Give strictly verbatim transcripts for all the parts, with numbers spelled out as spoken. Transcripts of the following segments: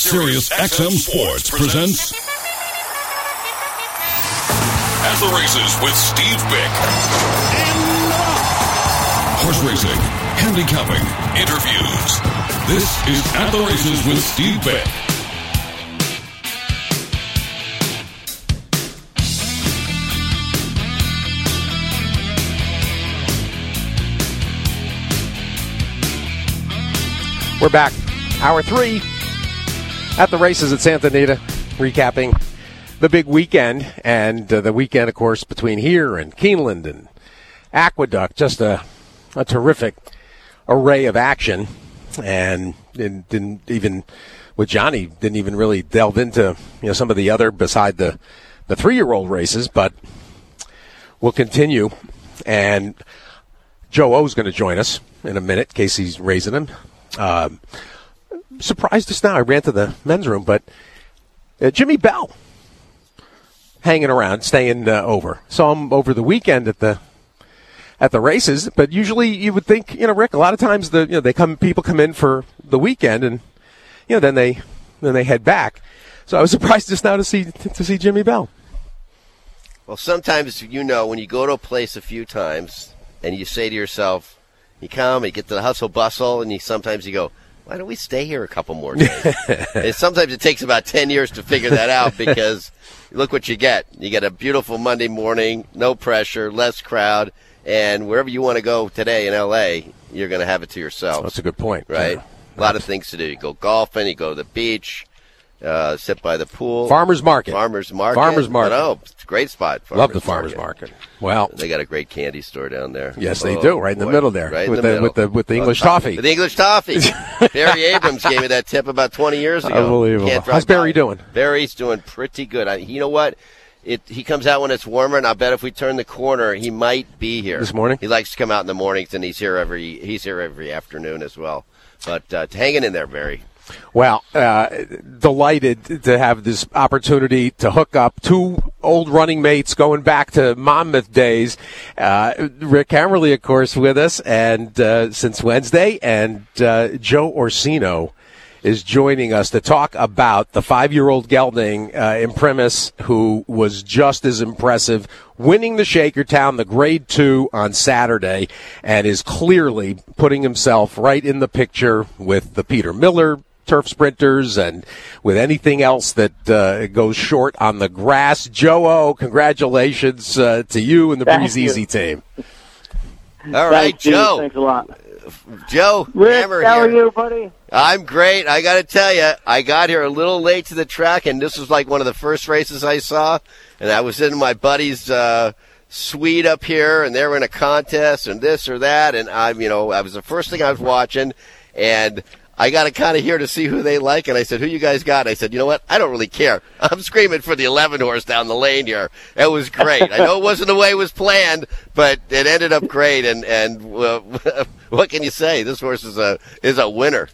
Sirius X M Sports presents At the Races with Steve Bick. Horse racing, handicapping, interviews. This is At the Races with Steve Bick. We're back. Hour three at the Races at Santa Anita, recapping the big weekend. And uh, the weekend, of course, between here and Keeneland and Aqueduct. Just a, a terrific array of action. And didn't, didn't even, with Johnny, didn't even really delve into you know some of the other, beside the, the three-year-old races. But we'll continue. And Joe O's going to join us in a minute, Casey's raising him. Um, surprised just now. I ran to the men's room, but uh, Jimmy Bell hanging around, staying uh, over. Saw him over the weekend at the at the races. But usually, you would think, you know, Rick. A lot of times, the you know they come people come in for the weekend, and you know then they then they head back. So I was surprised just now to see to see Jimmy Bell. Well, sometimes you know when you go to a place a few times and you say to yourself. You come, you get to the hustle bustle, and you sometimes you go, why don't we stay here a couple more days? And sometimes it takes about ten years to figure that out because look what you get. You get a beautiful Monday morning, no pressure, less crowd, and wherever you want to go today in L A, you're going to have it to yourself. That's a good point. Right? Yeah. A lot of things to do. You go golfing, you go to the beach, uh, sit by the pool. Farmer's Market. Farmer's Market. Farmer's Market. Oh, it's a great spot. Farmer's Love the Farmer's Market. Market. Well, they got a great candy store down there. Yes, oh, they do. Right in boy. the middle there, right with in the, the middle. with the with the English oh, toffee. With the English toffee. Barry Abrams gave me that tip about twenty years ago. Unbelievable. Can't How's Barry doing? Barry's doing pretty good. I, you know what? It he comes out when it's warmer, and I bet if we turn the corner, he might be here this morning. He likes to come out in the mornings, and he's here every he's here every afternoon as well. But uh, hanging in there, Barry. Well, uh, delighted to have this opportunity to hook up two old running mates going back to Monmouth days. Uh, Rick Hammerly, of course, with us, and uh, since Wednesday, and uh, Joe Orsino is joining us to talk about the five-year-old gelding, uh, Imprimis, who was just as impressive, winning the Shakertown, the Grade Two on Saturday, and is clearly putting himself right in the picture with the Peter Miller turf sprinters and with anything else that uh, goes short on the grass. Joe O, congratulations uh, to you and the Thank Breeze you. Easy team. All right, Thanks, Joe. Thanks a lot. Joe, Rick, Hammer how are here. you, buddy? I'm great. I got to tell you, I got here a little late to the track, and this was like one of the first races I saw. And I was in my buddy's uh, suite up here, and they were in a contest and this or that. And I'm, you know, I was the first thing I was watching, and I got to kind of hear to see who they like. And I said, who you guys got? And I said, you know what? I don't really care. I'm screaming for the eleven horse down the lane here. It was great. I know it wasn't the way it was planned, but it ended up great. And, and uh, what can you say? This horse is a is a winner.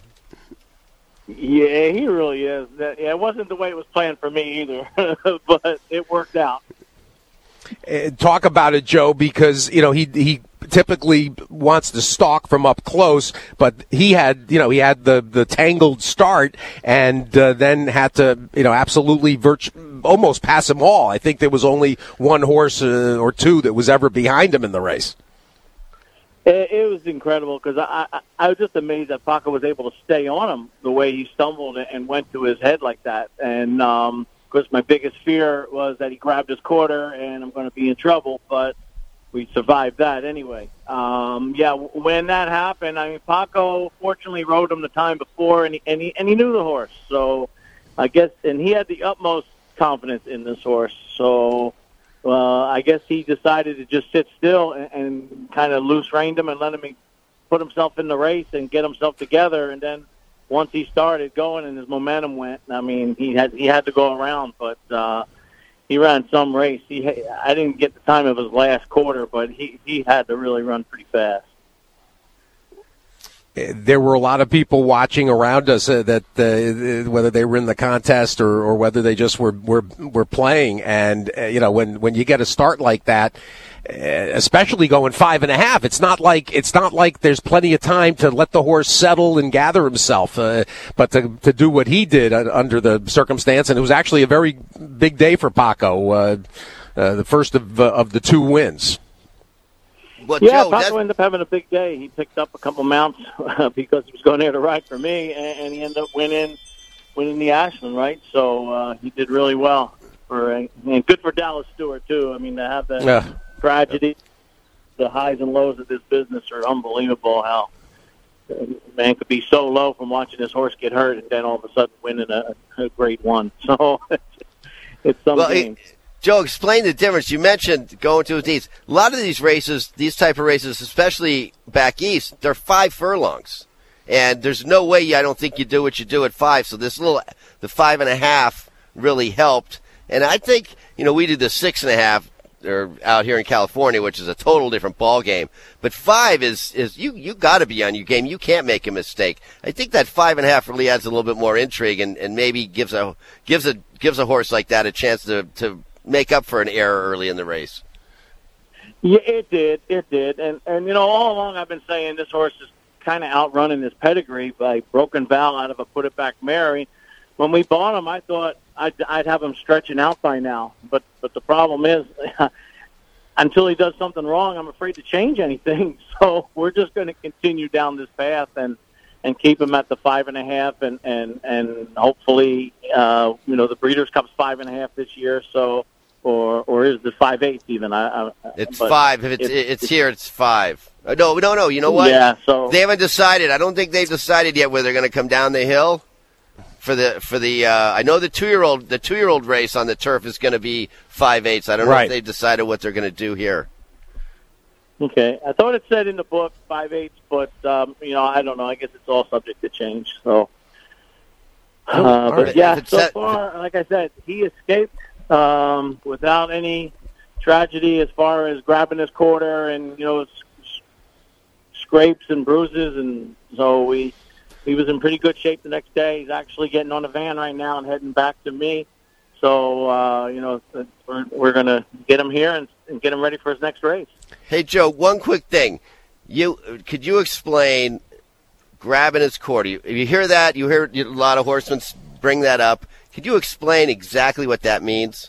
Yeah, he really is. That, yeah, it wasn't the way it was planned for me either, but it worked out. Uh, talk about it, Joe, because, you know, he he typically wants to stalk from up close, but he had, you know, he had the, the tangled start and uh, then had to, you know, absolutely virtu- almost pass them all. I think there was only one horse uh, or two that was ever behind him in the race. It, it was incredible because I, I I was just amazed that Paco was able to stay on him the way he stumbled and went to his head like that. And, um, of course, my biggest fear was that he grabbed his quarter and I'm going to be in trouble, but we survived that anyway. Um, yeah, when that happened, I mean, Paco fortunately rode him the time before, and he, and he and he knew the horse. So I guess, and he had the utmost confidence in this horse. So uh, I guess he decided to just sit still and, and kind of loose reined him and let him put himself in the race and get himself together. And then once he started going and his momentum went, I mean, he had he had to go around, but. Uh, He ran some race. He, I didn't get the time of his last quarter, but he, he had to really run pretty fast. There were a lot of people watching around us uh, that uh, whether they were in the contest or, or whether they just were were, were playing. And uh, you know, when, when you get a start like that, especially going five and a half. It's not like it's not like there's plenty of time to let the horse settle and gather himself, uh, but to to do what he did under the circumstance, and it was actually a very big day for Paco, uh, uh, the first of uh, of the two wins. Well, yeah, Joe, Paco ended up having a big day. He picked up a couple mounts uh, because he was going there to ride for me, and, and he ended up winning winning the Ashland, right? So uh, he did really well. For, and good for Dallas Stewart, too. I mean, to have that yeah. tragedy, the highs and lows of this business are unbelievable. How a man could be so low from watching his horse get hurt and then all of a sudden winning a, a great one. So it's some well, game. It, Joe, explain the difference. You mentioned going to these. A lot of these races, these type of races, especially back east, they're five furlongs. And there's no way I don't think you do what you do at five. So this little, the five and a half really helped. And I think, you know, we did the six and a half or out here in California, which is a total different ball game. But five is, is you, you got to be on your game. You can't make a mistake. I think that five and a half really adds a little bit more intrigue and, and maybe gives a, gives a, gives a horse like that a chance to, to make up for an error early in the race. Yeah, it did. It did. And, and you know, all along I've been saying this horse is kind of outrunning his pedigree by Broken Val out of a Put It Back Mary. When we bought him, I thought I'd, I'd have him stretching out by now. But but the problem is, until he does something wrong, I'm afraid to change anything. So we're just going to continue down this path and, and keep him at the five and a half, and and and hopefully, uh, you know, the Breeders' Cup's five and a half this year. So or or is the five eighths even? I, I, it's five. If it's, it's it's here, it's five. Uh, no, no, no. You know what? Yeah. So they haven't decided. I don't think they've decided yet whether they're going to come down the hill. For the for the uh, I know the two year old the two year old race on the turf is going to be five eighths. I don't know right. if they've decided what they're going to do here. Okay, I thought it said in the book five eighths, but um, you know I don't know. I guess it's all subject to change. So, oh, uh, but right. yeah, so that, far, like I said, he escaped um, without any tragedy as far as grabbing his quarter and you know s- scrapes and bruises, and so we. He was in pretty good shape the next day. He's actually getting on a van right now and heading back to me. So, uh, you know, we're, we're going to get him here and, and get him ready for his next race. Hey, Joe, one quick thing. You could you explain grabbing his quarter? You, you hear that? You hear a lot of horsemen bring that up. Could you explain exactly what that means?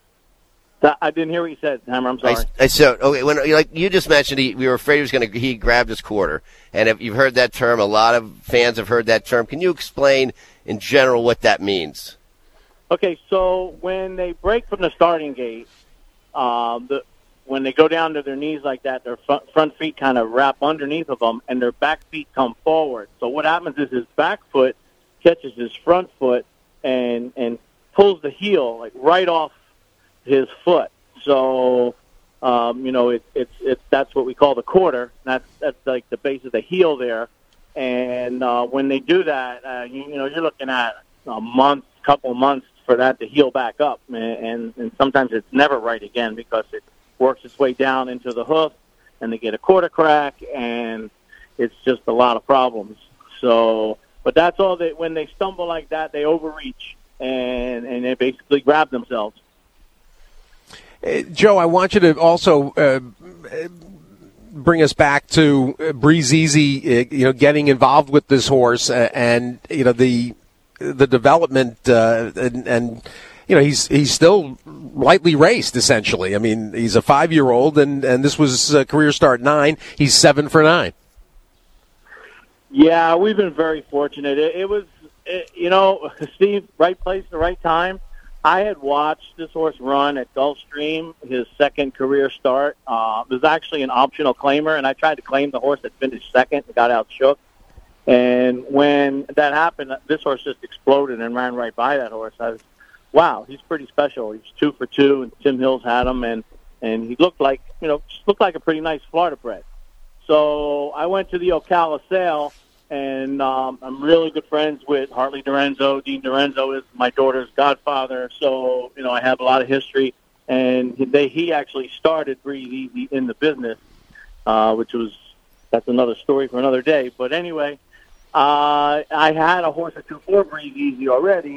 I didn't hear what you said, Hammer. I'm sorry. I, I so okay. When like you just mentioned, he, we were afraid he was going to. He grabbed his quarter, and if you've heard that term, a lot of fans have heard that term. Can you explain in general what that means? Okay, so when they break from the starting gate, um, the when they go down to their knees like that, their front, front feet kind of wrap underneath of them, and their back feet come forward. So what happens is his back foot catches his front foot and and pulls the heel like right off his foot. So, um, you know, it, it's it's that's what we call the quarter. That's that's like the base of the heel there. And uh, when they do that, uh, you, you know, you're looking at a month, couple months for that to heal back up, and, and and sometimes it's never right again because it works its way down into the hoof, and they get a quarter crack, and it's just a lot of problems. So, but that's all that when they stumble like that, they overreach and and they basically grab themselves. Uh, Joe, I want you to also uh, bring us back to Breeze Easy, uh, you know, getting involved with this horse uh, and, you know, the the development uh, and, and, you know, he's he's still lightly raced, essentially. I mean, he's a five-year-old, and, and this was a career start nine. He's seven for nine. Yeah, we've been very fortunate. It, it was, it, you know, Steve, right place, the right time. I had watched this horse run at Gulfstream, his second career start. Uh, it was actually an optional claimer, and I tried to claim the horse that finished second and got out shook. And when that happened, this horse just exploded and ran right by that horse. I was, wow, he's pretty special. He was two for two, and Tim Hills had him, and, and he looked like, you know, just looked like a pretty nice Florida bred. So I went to the Ocala sale, and um, I'm really good friends with Hartley Dorenzo. Dean Dorenzo is my daughter's godfather, so, you know, I have a lot of history. And they, he actually started Breeze Easy in the business, uh, which was, that's another story for another day. But anyway, uh, I had a horse at two four Breeze Easy already,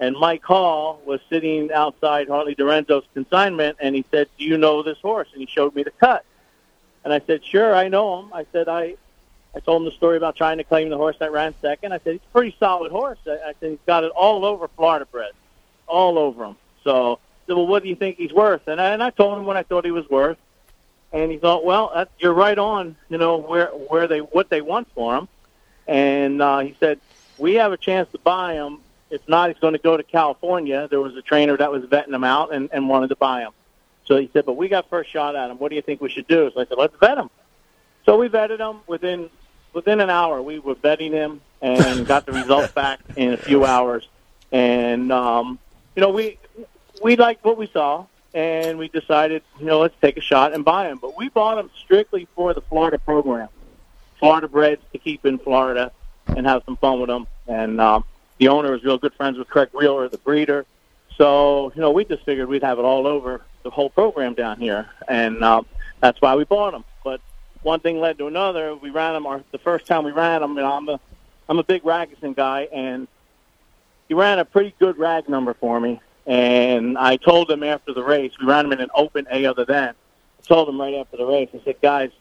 And Mike Hall was sitting outside Harley Dorenzo's consignment, and he said, "Do you know this horse?" And he showed me the cut. And I said, "Sure, I know him." I said, I, I told him the story about trying to claim the horse that ran second. I said, "He's a pretty solid horse." I, I said, "He's got it all over Florida bred, all over him." So I said, "Well, what do you think he's worth?" And I, and I told him what I thought he was worth. And he thought, "Well, that, you're right on, you know, where where they what they want for him." And uh, he said, "We have a chance to buy him. If not, he's going to go to California." There was a trainer that was vetting him out and, and wanted to buy him. So he said, "But we got first shot at him. What do you think we should do?" So I said, "Let's vet him." So we vetted him. Within within an hour, we were vetting him and got the results back in a few hours. And, um, you know, we we liked what we saw, and we decided, you know, let's take a shot and buy him. But we bought him strictly for the Florida program, Florida breds to keep in Florida and have some fun with them. And um, the owner was real good friends with Craig Wheeler, the breeder. So, you know, we just figured we'd have it all over the whole program down here. And um, that's why we bought him. But one thing led to another. We ran him, our, the first time we ran him, you know, I'm a, I'm a big Ragusan guy, and he ran a pretty good rag number for me. And I told him after the race, we ran him in an open A other than. I told him right after the race, I said, "Guys,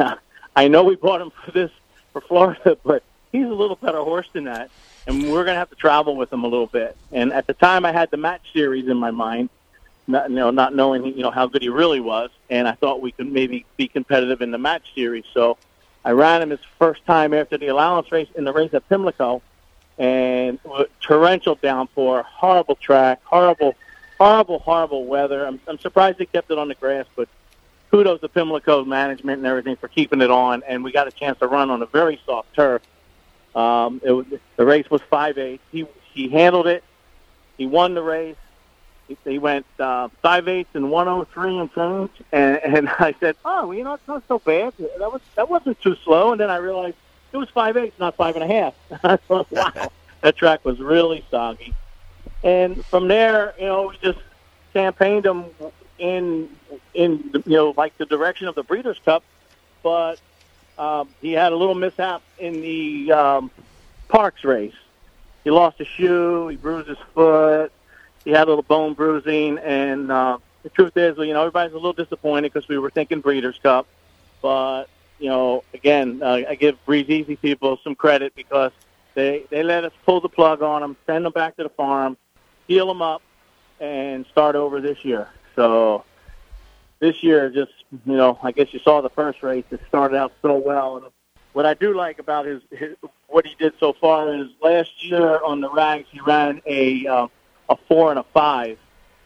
I know we bought him for this, for Florida, but he's a little better horse than that, and we're going to have to travel with him a little bit." And at the time, I had the match series in my mind, not, you know, not knowing, you know, how good he really was, and I thought we could maybe be competitive in the match series. So I ran him his first time after the allowance race in the race at Pimlico, and torrential downpour, horrible track, horrible, horrible, horrible weather. I'm, I'm surprised they kept it on the grass, but kudos to Pimlico management and everything for keeping it on, and we got a chance to run on a very soft turf. Um, it was, the race was five eighths. He he handled it. He won the race. He, he went uh, five eighths and one oh three and change, and, and I said, "Oh, well, you know, it's not so bad. That was that wasn't too slow." And then I realized it was five eighths, not five and a half. I thought, wow, that track was really soggy. And from there, you know, we just campaigned him in, in you know, like the direction of the Breeders' Cup. But um, he had a little mishap in the um, Parks race. He lost a shoe. He bruised his foot. He had a little bone bruising. And uh, the truth is, you know, everybody's a little disappointed because we were thinking Breeders' Cup. But you know, again, uh, I give Breeze Easy people some credit because they, they let us pull the plug on them, send them back to the farm, heal them up, and start over this year. So this year, just, you know, I guess you saw the first race. It started out so well. And what I do like about his, his what he did so far is last year on the rags, he ran a uh, a four and a five.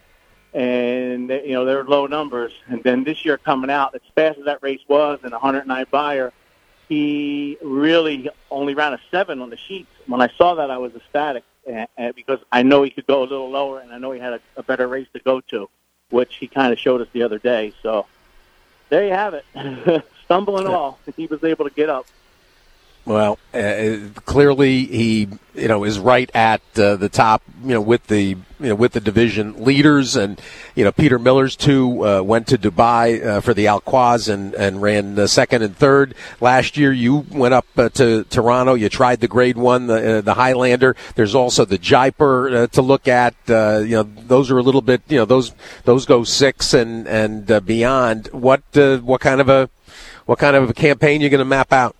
And, they, you know, they're low numbers. And then this year coming out, as fast as that race was, and one hundred nine buyer, he really only ran a seven on the sheets. When I saw that, I was ecstatic and, and because I know he could go a little lower, and I know he had a, a better race to go to, which he kind of showed us the other day. So there you have it. Stumble and all, he was able to get up. Well, uh, clearly he, you know, is right at uh, the top, you know, with the, you know, with the division leaders, and you know, Peter Miller's two uh, went to Dubai uh, for the Alquaz and and ran uh, second and third last year. You went up uh, to Toronto. You tried the Grade One, the uh, the Highlander. There's also the Jaipur uh, to look at. Uh, you know, those are a little bit, you know, those those go six and and uh, beyond. What uh, what kind of a what kind of a campaign you're going to map out?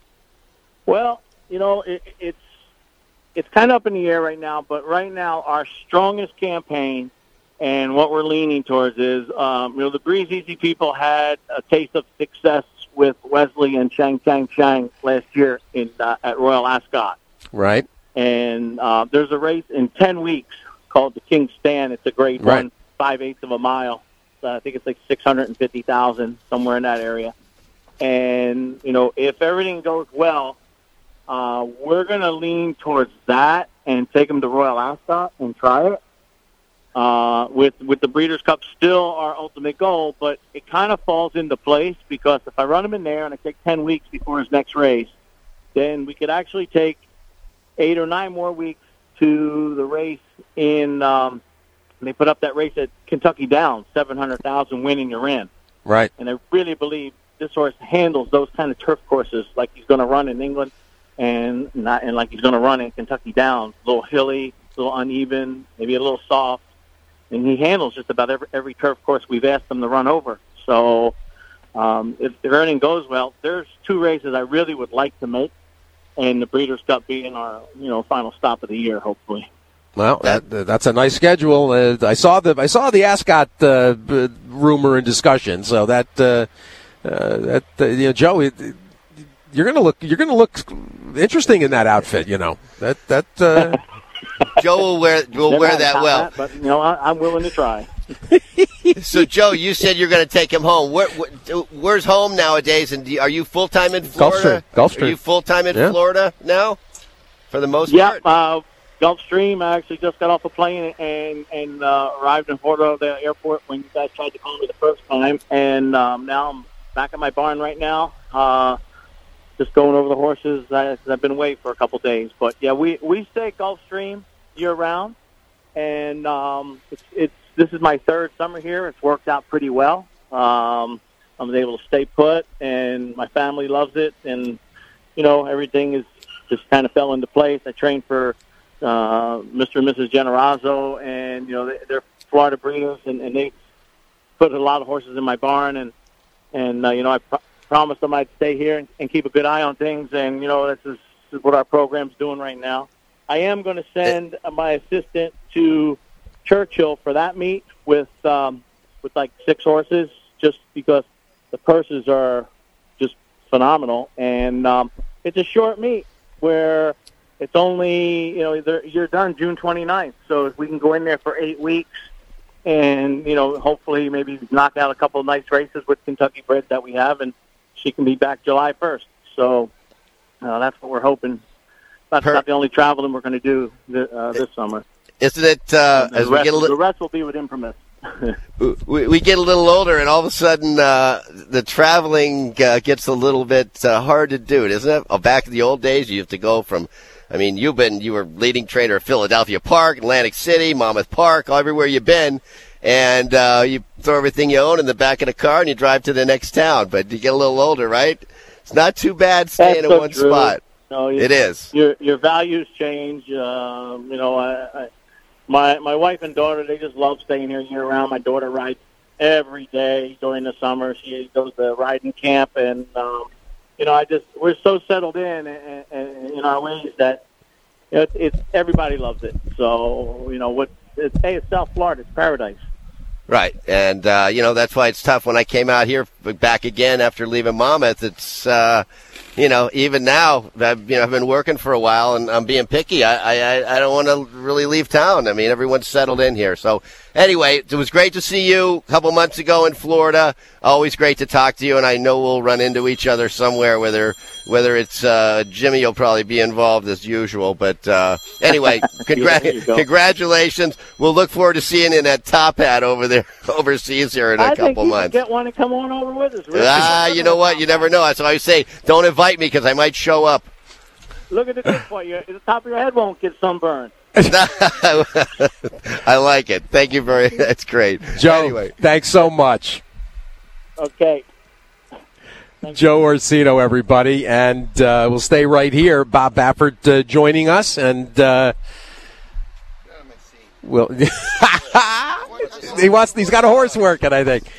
Well, you know, it, it's it's kind of up in the air right now, but right now our strongest campaign and what we're leaning towards is, um, you know, the Breeze Easy people had a taste of success with Wesley and Chang Chang Chang last year in uh, at Royal Ascot. Right. And uh, there's a race in ten weeks called the King's Stand. It's a Grade right. One, five-eighths of a mile. Uh, I think it's like six hundred fifty thousand, somewhere in that area. And, you know, if everything goes well, Uh, we're going to lean towards that and take them to Royal Ascot and try it. Uh, with with the Breeders' Cup still our ultimate goal, but it kind of falls into place because if I run him in there and I take ten weeks before his next race, then we could actually take eight or nine more weeks to the race in, um, they put up that race at Kentucky Downs, seven hundred thousand winning you're in. Right. And I really believe this horse handles those kind of turf courses like he's going to run in England. And not and like he's going to run in Kentucky Downs, a little hilly, a little uneven, maybe a little soft, and he handles just about every, every turf course we've asked him to run over. So um, if, if everything goes well, there's two races I really would like to make, and the Breeders' Cup being our you know final stop of the year, hopefully. Well, that, that's a nice schedule. Uh, I saw the I saw the Ascot uh, rumor and discussion. So that uh, uh, that uh, you know, Joe, it, you're gonna look you're gonna look interesting in that outfit. You know that that. Uh... Joe will wear will wear that well. That, but you know, I, I'm willing to try. So, Joe, you said you're going to take him home. Where, where, where's home nowadays? And do, are you full time in Florida? Gulfstream. Gulfstream. Are you full time in yeah. Florida now? For the most yep, part. Uh, Gulfstream. I actually just got off a plane and and uh, arrived in Fort Lauderdale Airport when you guys tried to call me the first time, and um, now I'm back at my barn right now, uh, just going over the horses. I, I've been away for a couple days, but yeah, we we stay at Gulfstream year round, and um, it's it's this is my third summer here. It's worked out pretty well. Um, I was able to stay put, and my family loves it, and you know everything is just kind of fell into place. I trained for Uh, Mister and Missus Generazzo, and you know they, they're Florida breeders, and, and they put a lot of horses in my barn, and and uh, you know I pro- promised them I'd stay here and, and keep a good eye on things, and you know this is, this is what our program's doing right now. I am going to send uh, my assistant to Churchill for that meet with um, with like six horses, just because the purses are just phenomenal, and um, it's a short meet where. It's only, you know, you're done June twenty-ninth, so if we can go in there for eight weeks and, you know, hopefully maybe knock out a couple of nice races with Kentucky Bred that we have, and she can be back July first. So uh, that's what we're hoping. That's per- not the only traveling we're going to do th- uh, this summer. Isn't it, uh, as rest, we get a little... The rest will be with Imprimis. we, we get a little older, and all of a sudden uh, the traveling uh, gets a little bit uh, hard to do, isn't it? Oh, back in the old days, you have to go from... I mean, you've been, you were leading trainer at Philadelphia Park, Atlantic City, Monmouth Park, everywhere you've been, and uh, you throw everything you own in the back of the car and you drive to the next town. But you get a little older, right? It's not too bad staying That's in so one true. spot. No, you, it is. Your your values change. Um, you know, I, I, my my wife and daughter, they just love staying here year round. My daughter rides every day during the summer. She goes to riding camp, and um, you know, I just we're so settled in in, in, in our ways that you know, it's, it's everybody loves it. So you know, what it's, hey, it's South Florida, it's paradise. Right, and uh, you know that's why it's tough. When I came out here back again after leaving Monmouth, it's uh, you know even now I've you know I've been working for a while and I'm being picky. I I, I don't want to really leave town. I mean everyone's settled in here. So anyway, it was great to see you a couple months ago in Florida. Always great to talk to you, and I know we'll run into each other somewhere. Whether whether it's uh, Jimmy, will probably be involved as usual. But uh, anyway, congra- congratulations. We'll look forward to seeing you in that top hat over there overseas here in a I couple think you months. Get one and come on over with us. Really. Ah, you know what? You never know. That's why I say don't invite me because I might show up. Look at the good point. Your, the top of your head won't get sunburned. I like it. Thank you very. That's great, Joe. Anyway, thanks so much. Okay. Thank Joe Orsino, everybody, and uh, we'll stay right here. Bob Baffert uh, joining us, and uh, we'll. he wants. He's got a horse working, I think.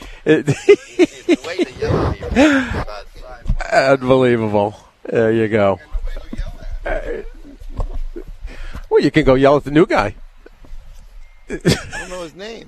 Unbelievable. There you go. Uh, well, you can go yell at the new guy. I don't know his name.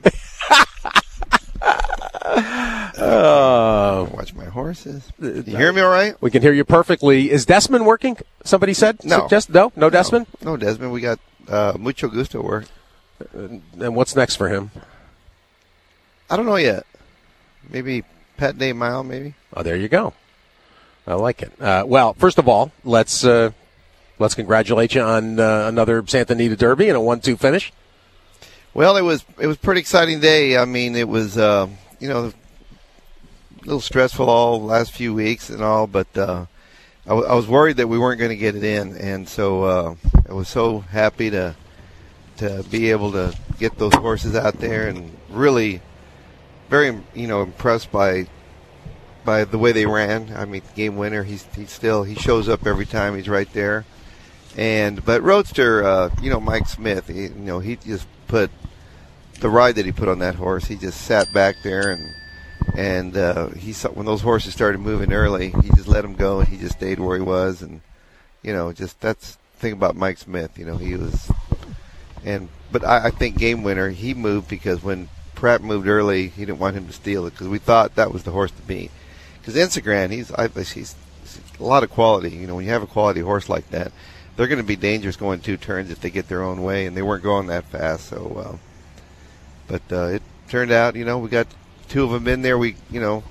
uh, Watch my horses. Can you hear me all right? We can hear you perfectly. Is Desmond working? Somebody said? No. Just, no? No Desmond? No, no Desmond. We got uh, Mucho Gusto work. And what's next for him? I don't know yet. Maybe Pet Day Mile, maybe. Oh, there you go. I like it. Uh, well, first of all, let's uh, let's congratulate you on uh, another Santa Anita Derby and a one two finish. Well, it was it was a pretty exciting day. I mean, it was uh, you know a little stressful all the last few weeks and all, but uh, I, w- I was worried that we weren't going to get it in, and so uh, I was so happy to to be able to get those horses out there, and really very you know impressed by. by the way they ran. I mean, game winner, he's he still he shows up every time. He's right there, And but Roadster, uh, you know, Mike Smith, he, you know, he just put the ride that he put on that horse. He just sat back there and and uh, he saw when those horses started moving early, he just let them go and he just stayed where he was. And you know, just that's the thing about Mike Smith. You know, he was and but I, I think Game Winner he moved because when Pratt moved early, he didn't want him to steal it because we thought that was the horse to beat. Because Instagram, he's I, he's, he's a lot of quality. You know, when you have a quality horse like that, they're going to be dangerous going two turns if they get their own way, and they weren't going that fast. So, uh, but uh, it turned out, you know, we got two of them in there. We, you know,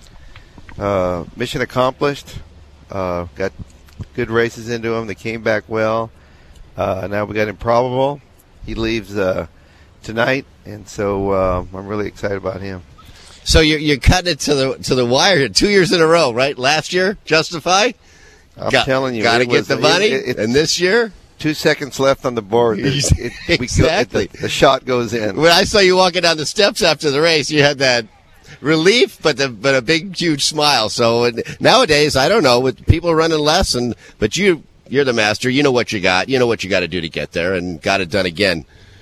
uh, mission accomplished. Uh, got good races into them. They came back well. Uh, now we got Improbable. He leaves uh, tonight, and so uh, I'm really excited about him. So you're you're cutting it to the to the wire two years in a row, right? Last year, Justify. I'm got, telling you, got to get the money, it, it, and this year, two seconds left on the board. It, it, exactly, we go, the, the shot goes in. When I saw you walking down the steps after the race, you had that relief, but the, but a big, huge smile. So nowadays, I don't know, with people running less, and but you you're the master. You know what you got. You know what you got to do to get there, and got it done again.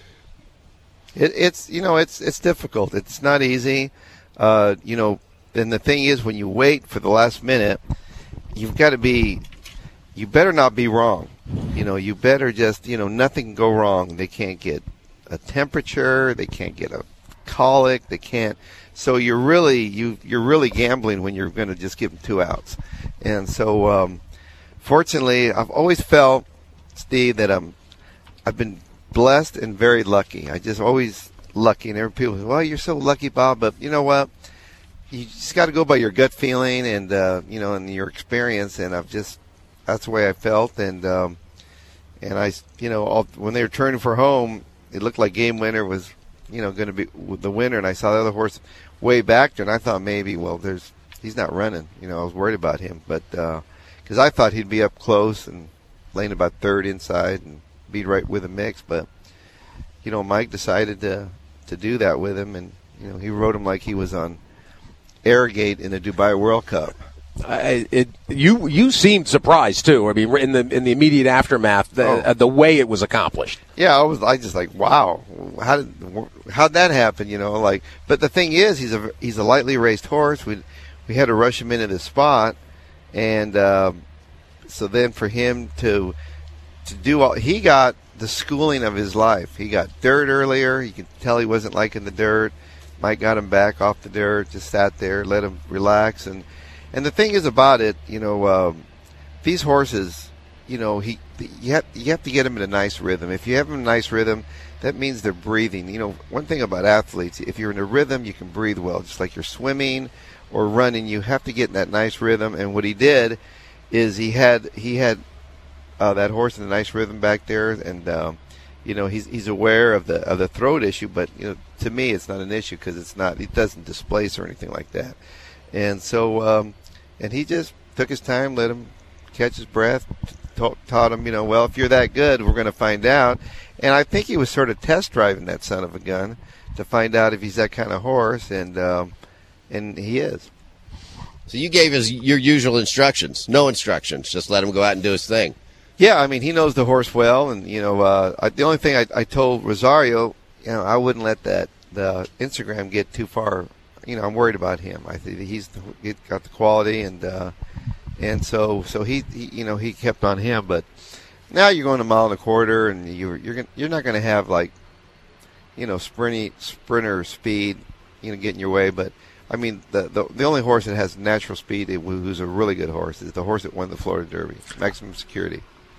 It, it's you know it's it's difficult. It's not easy. Uh, you know, and the thing is, when you wait for the last minute, you've got to be, you better not be wrong. You know, you better just, you know, nothing can go wrong. They can't get a temperature. They can't get a colic. They can't. So you're really, you, you're really gambling when you're going to just give them two outs. And so, um, fortunately, I've always felt, Steve, that I'm, I've been blessed and very lucky. I just always lucky. And every people say, well, you're so lucky, Bob. But you know what? You just got to go by your gut feeling and, uh, you know, and your experience. And I've just, that's the way I felt. And, um, and I, you know, all, when they were turning for home, it looked like Game Winner was, you know, going to be the winner. And I saw the other horse way back there. And I thought maybe, well, there's, he's not running. You know, I was worried about him. But, uh, because I thought he'd be up close and laying about third inside and be right with a mix. But, you know, Mike decided to, to do that with him. And, you know, he rode him like he was on Airgate in the Dubai World Cup. I, it, you you seemed surprised too. I mean, in the in the immediate aftermath, the, oh. uh, the way it was accomplished. Yeah, I was. I just like, wow, how did how'd that happen? You know, like. But the thing is, he's a he's a lightly raced horse. We we had to rush him into the spot, and um, so then for him to to do all, he got the schooling of his life. He got dirt earlier. You could tell he wasn't liking the dirt. Mike got him back off the dirt, just sat there, let him relax. And, and the thing is about it, you know, um, these horses, you know, he you have, you have to get them in a nice rhythm. If you have them in a nice rhythm, that means they're breathing. You know, one thing about athletes, if you're in a rhythm, you can breathe well. Just like you're swimming or running, you have to get in that nice rhythm. And what he did is he had he had uh, that horse in a nice rhythm back there, and um, you know, he's he's aware of the of the throat issue, but you know, to me, it's not an issue because it's not. It doesn't displace or anything like that. And so, um, and he just took his time, let him catch his breath, ta- taught him, you know, well, if you're that good, we're going to find out. And I think he was sort of test driving that son of a gun to find out if he's that kind of horse, and um, and he is. So you gave his your usual instructions, no instructions, just let him go out and do his thing. Yeah, I mean, he knows the horse well, and, you know, uh, I, the only thing I, I told Rosario, you know, I wouldn't let that the Instagram get too far. You know, I'm worried about him. I think he's the, he's got the quality, and uh, and so so he, he, you know, he kept on him. But now you're going a mile and a quarter, and you're you're gonna, you're not going to have like, you know, sprinty sprinter speed, you know, getting your way. But I mean, the, the the only horse that has natural speed, who's a really good horse, is the horse that won the Florida Derby, Maximum Security.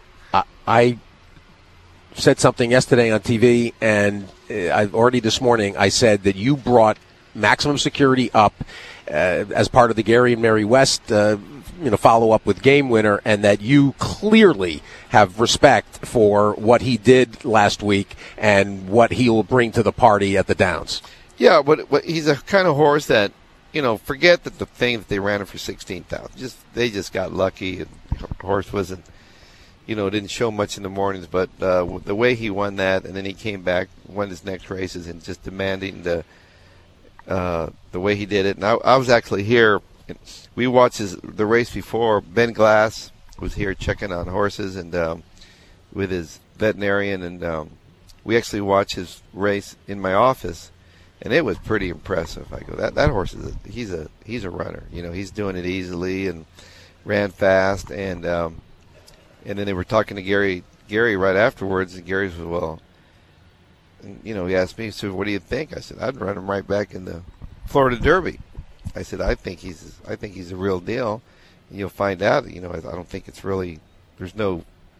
I said something yesterday on T V, and I've already this morning I said that you brought Maximum Security up uh, as part of the Gary and Mary West, uh, you know, follow up with Game Winner, and that you clearly have respect for what he did last week and what he will bring to the party at the Downs. Yeah, but, but he's a kind of horse that, you know, forget that the thing that they ran him for sixteen thousand. Just they just got lucky, and the horse wasn't. You know, didn't show much in the mornings, but uh, the way he won that, and then he came back, won his next races, and just demanding the uh, the way he did it. And I, I was actually here. We watched his, the race before. Ben Glass was here checking on horses, and um, with his veterinarian, and um, we actually watched his race in my office, and it was pretty impressive. I go, that that horse is a, he's a he's a runner. You know, he's doing it easily and ran fast, and um, and then they were talking to Gary Gary right afterwards, and Gary was well. And, you know, he asked me, so what do you think? I said, I'd run him right back in the Florida Derby. I said, I think he's I think he's a real deal. And you'll find out. You know, I, I don't think it's really there's no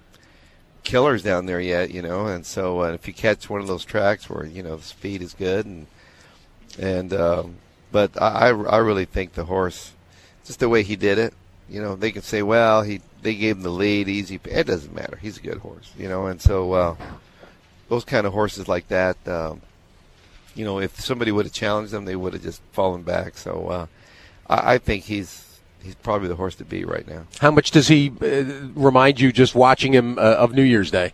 killers down there yet. You know, and so uh, if you catch one of those tracks where you know the speed is good, and and um, but I I really think the horse, just the way he did it. You know, they can say, well, he they gave him the lead, easy. It doesn't matter. He's a good horse. You know, and so. Uh, Those kind of horses like that, um, you know, if somebody would have challenged them, they would have just fallen back. So uh, I, I think he's he's probably the horse to beat right now. How much does he uh, remind you just watching him uh, of New Year's Day?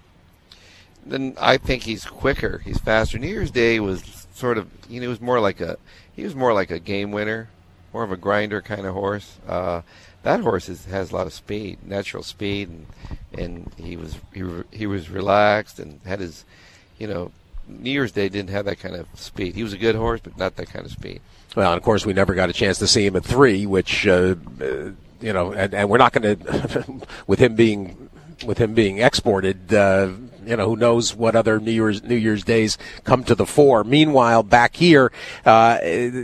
Then I think he's quicker. He's faster. New Year's Day was sort of, you know, he was more like a he was more like a game winner, more of a grinder kind of horse. Uh, that horse is, has a lot of speed, natural speed, and and he was he he was relaxed and had his. You know, New Year's Day didn't have that kind of speed. He was a good horse, but not that kind of speed. Well, and of course, we never got a chance to see him at three, which uh, uh, you know, and, and we're not going to, with him being with him being exported. Uh, you know, who knows what other New Year's New Year's Days come to the fore. Meanwhile, back here, uh,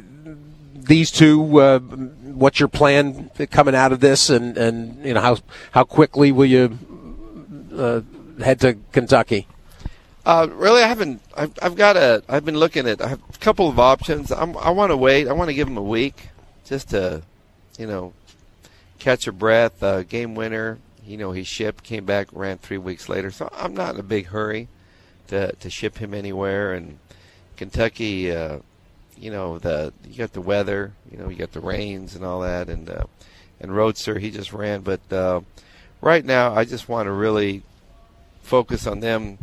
these two. Uh, what's your plan coming out of this, and, and you know how how quickly will you uh, head to Kentucky? Uh, really, I haven't. I've, I've got a. I've been looking at. I have a couple of options. I'm, I want to wait. I want to give him a week, just to, you know, catch a breath. Uh, game winner. You know, he shipped, came back, ran three weeks later. So I'm not in a big hurry to to ship him anywhere. And Kentucky, uh, you know, the you got the weather. You know, you got the rains and all that. And uh, and Roadster, he just ran. But uh, right now, I just want to really focus on them.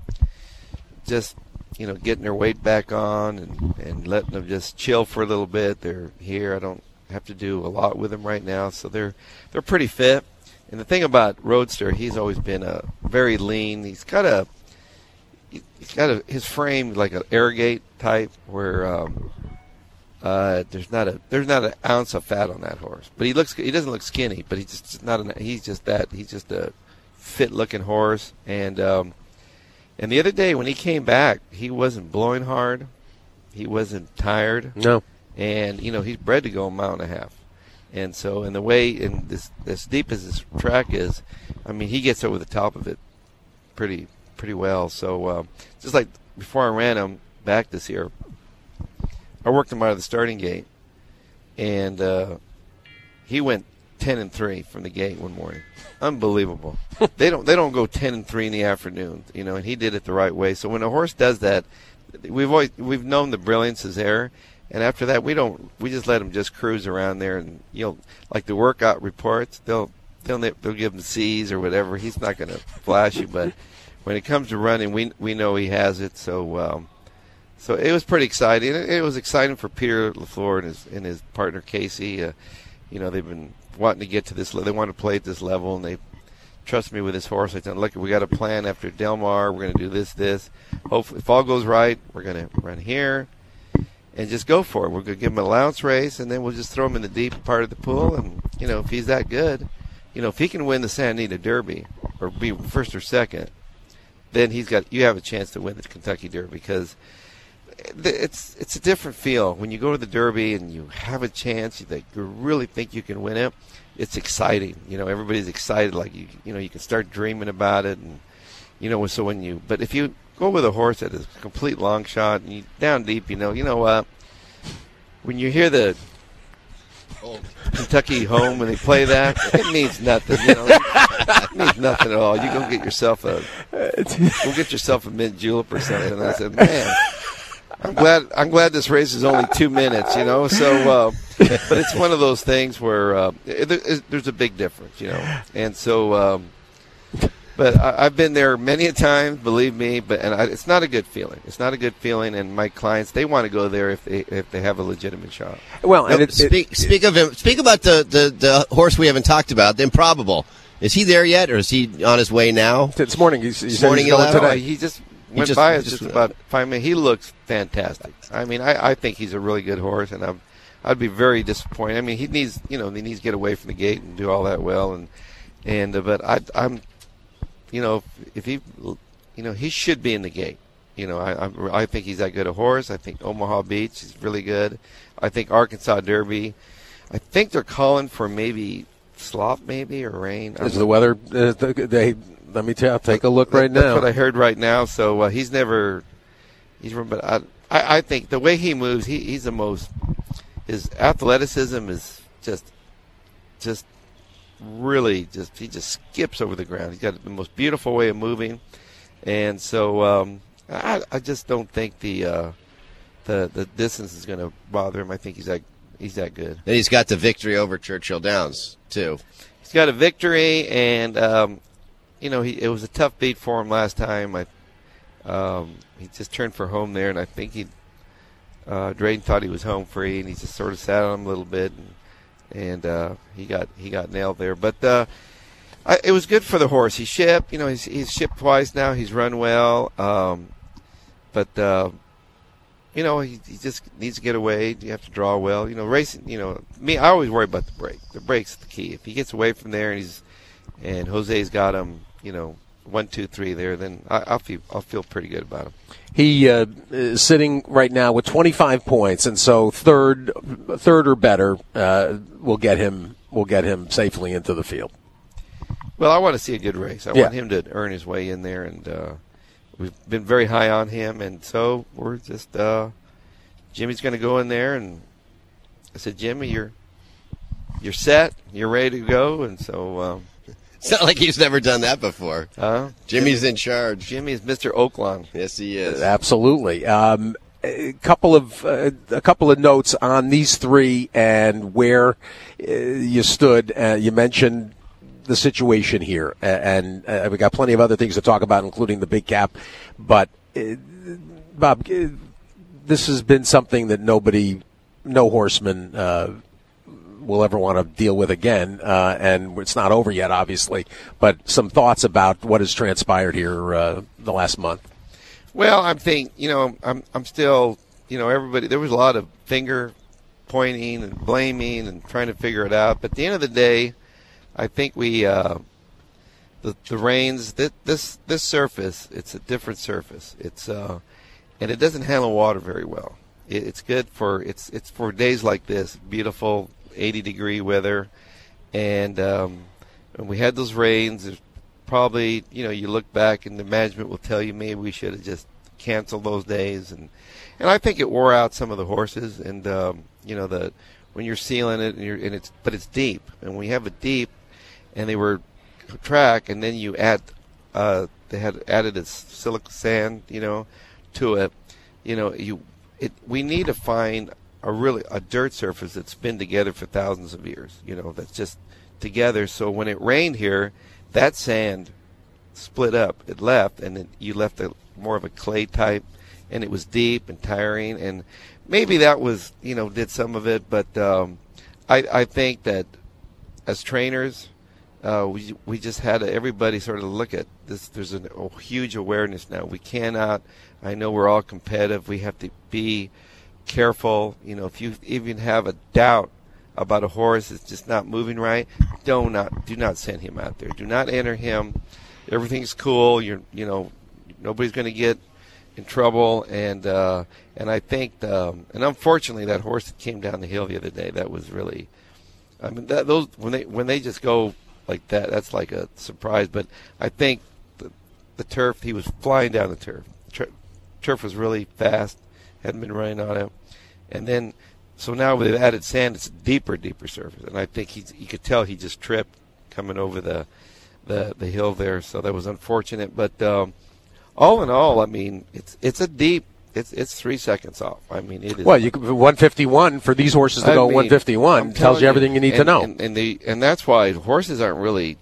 Just, you know, getting their weight back on and, and letting them just chill for a little bit. They're here. I don't have to do a lot with them right now, so they're they're pretty fit. And the thing about Roadster, he's always been a very lean. He's got a he's got a his frame like an Airgate type, where um, uh, there's not a there's not an ounce of fat on that horse. But he looks he doesn't look skinny, but he's just not an, he's just that he's just a fit looking horse. And um, And the other day when he came back, he wasn't blowing hard. He wasn't tired. No. And, you know, he's bred to go a mile and a half. And so, in the way, and this, as deep as this track is, I mean, he gets over the top of it pretty pretty well. So, uh, just like before I ran him back this year, I worked him out of the starting gate. And uh, he went ten and three from the gate one morning. Unbelievable. they don't they don't go ten and three in the afternoon, you know, and he did it the right way. So when a horse does that, we've always we've known the brilliance is there, and after that we don't we just let him just cruise around there, and you know, like the workout reports, they'll they'll they'll give him C's or whatever. He's not going to flash you, but when it comes to running, we we know he has it. So um, so it was pretty exciting. It, it was exciting for Peter LaFleur and his and his partner Casey. Uh, you know, they've been wanting to get to this. They want to play at this level, and they trust me with this horse. I said, look, we got a plan after Del Mar. We're going to do this, this. Hopefully, if all goes right, we're going to run here and just go for it. We're going to give him an allowance race, and then we'll just throw him in the deep part of the pool. And, you know, if he's that good, you know, if he can win the Santa Anita Derby or be first or second, then he's got you have a chance to win the Kentucky Derby, because it's it's a different feel when you go to the Derby and you have a chance that you really think you can win it. It's exciting, you know. Everybody's excited, like you, you know, you can start dreaming about it, and you know. So when you, but if you go with a horse that is a complete long shot and you down deep, you know, you know what? When you hear the old Kentucky Home when they play that, it means nothing, you know. It means nothing at all. You go get yourself a go get yourself a mint julep or something. And I said, man. I'm glad. I'm glad this race is only two minutes, you know. So, uh, but it's one of those things where uh, it, there's a big difference, you know. And so, um, but I, I've been there many a time, believe me. But and I, it's not a good feeling. It's not a good feeling. And my clients, they want to go there if they if they have a legitimate shot. Well, and no, it, speak it, speak of him. Speak about the, the the horse we haven't talked about, the Improbable. Is he there yet, or is he on his way now? This morning. He's, he This said morning he's going he today. He just went He just- by us just- just about five minutes. He looks fantastic. I mean, I, I think he's a really good horse, and I'm, I'd be very disappointed. I mean, he needs, you know, he needs to get away from the gate and do all that well, and and uh, but I, I'm, you know, if he, you know, he should be in the gate. You know, I I'm, I think he's that good a horse. I think Omaha Beach is really good. I think Arkansas Derby. I think they're calling for maybe slop, maybe or rain. Is the weather? Uh, they let me tell. Take a look right That's now. what I heard right now. So uh, he's never, he's but I, I I think the way he moves, he, he's the most. His athleticism is just, just really just he just skips over the ground. He's got the most beautiful way of moving, and so um, I I just don't think the uh, the the distance is going to bother him. I think he's that he's that good. And he's got the victory over Churchill Downs too. He's got a victory, and um, you know he it was a tough beat for him last time. I um, he just turned for home there, and I think he. Uh, Drayden thought he was home free, and he just sort of sat on him a little bit, and, and uh, he got he got nailed there. But uh, I, it was good for the horse. He shipped, you know, he's, he's shipped twice now. He's run well, um, but uh, you know, he, he just needs to get away. You have to draw well. You know, racing. You know, me, I always worry about the break. The break's the key. If he gets away from there, and he's and Jose's got him, you know, one, two, three there, then I, I'll feel I'll feel pretty good about him. He uh, is sitting right now with twenty-five points, and so third, third or better uh, will get him will get him safely into the field. Well, I want to see a good race. I Yeah. want him to earn his way in there, and uh, we've been very high on him, and so we're just uh, Jimmy's going to go in there, and I said, Jimmy, you're you're set, you're ready to go, and so. Um, It's not like he's never done that before. uh, Jimmy's in charge. Jimmy is Mister Oaklawn. Yes, he is. Absolutely. Um, a couple of uh, a couple of notes on these three and where uh, you stood. Uh, you mentioned the situation here, and uh, we got plenty of other things to talk about, including the big cap. But uh, Bob, uh, this has been something that nobody, no horseman. Uh, will ever want to deal with again, uh, and it's not over yet, obviously. But some thoughts about what has transpired here uh, the last month. Well, I'm thinking, you know, I'm I'm still, you know, everybody. There was a lot of finger pointing and blaming and trying to figure it out. But at the end of the day, I think we, uh, the the reins, this this this surface, it's a different surface. It's uh, and it doesn't handle water very well. It, it's good for it's it's for days like this, beautiful. eighty degree weather, and um, when we had those rains, there's probably, you know, you look back and the management will tell you maybe we should have just canceled those days, and and I think it wore out some of the horses, and um, you know, the when you're sealing it and, you're, and it's but it's deep, and when you have it deep, and they were track, and then you add uh, they had added a silica sand, you know, to it, you know, you it we need to find a really a dirt surface that's been together for thousands of years, you know, that's just together. So when it rained here, that sand split up, it left, and then you left a more of a clay type, and it was deep and tiring, and maybe that was, you know, did some of it, but um, I I think that as trainers, uh, we we just had to, everybody sort of look at this. There's an, a huge awareness now. We cannot. I know we're all competitive. We have to be careful. You know, if you even have a doubt about a horse that's just not moving right, do not do not send him out there. Do not enter him. Everything's cool. You're you know nobody's going to get in trouble. And uh, and I think um, and unfortunately that horse that came down the hill the other day, that was really. I mean that those when they when they just go like that, that's like a surprise. But I think the, the turf, he was flying down the turf. Tur- turf was really fast. Hadn't been running on it, and then so now with added sand, it's a deeper, deeper surface, and I think he you could tell he just tripped coming over the the the hill there, so that was unfortunate. But um, all in all, I mean, it's it's a deep, it's it's three seconds off. I mean, it is. Well, you could, one fifty-one for these horses to I go mean, one fifty-one tells you everything you need and, to know, and, and the and that's why horses aren't really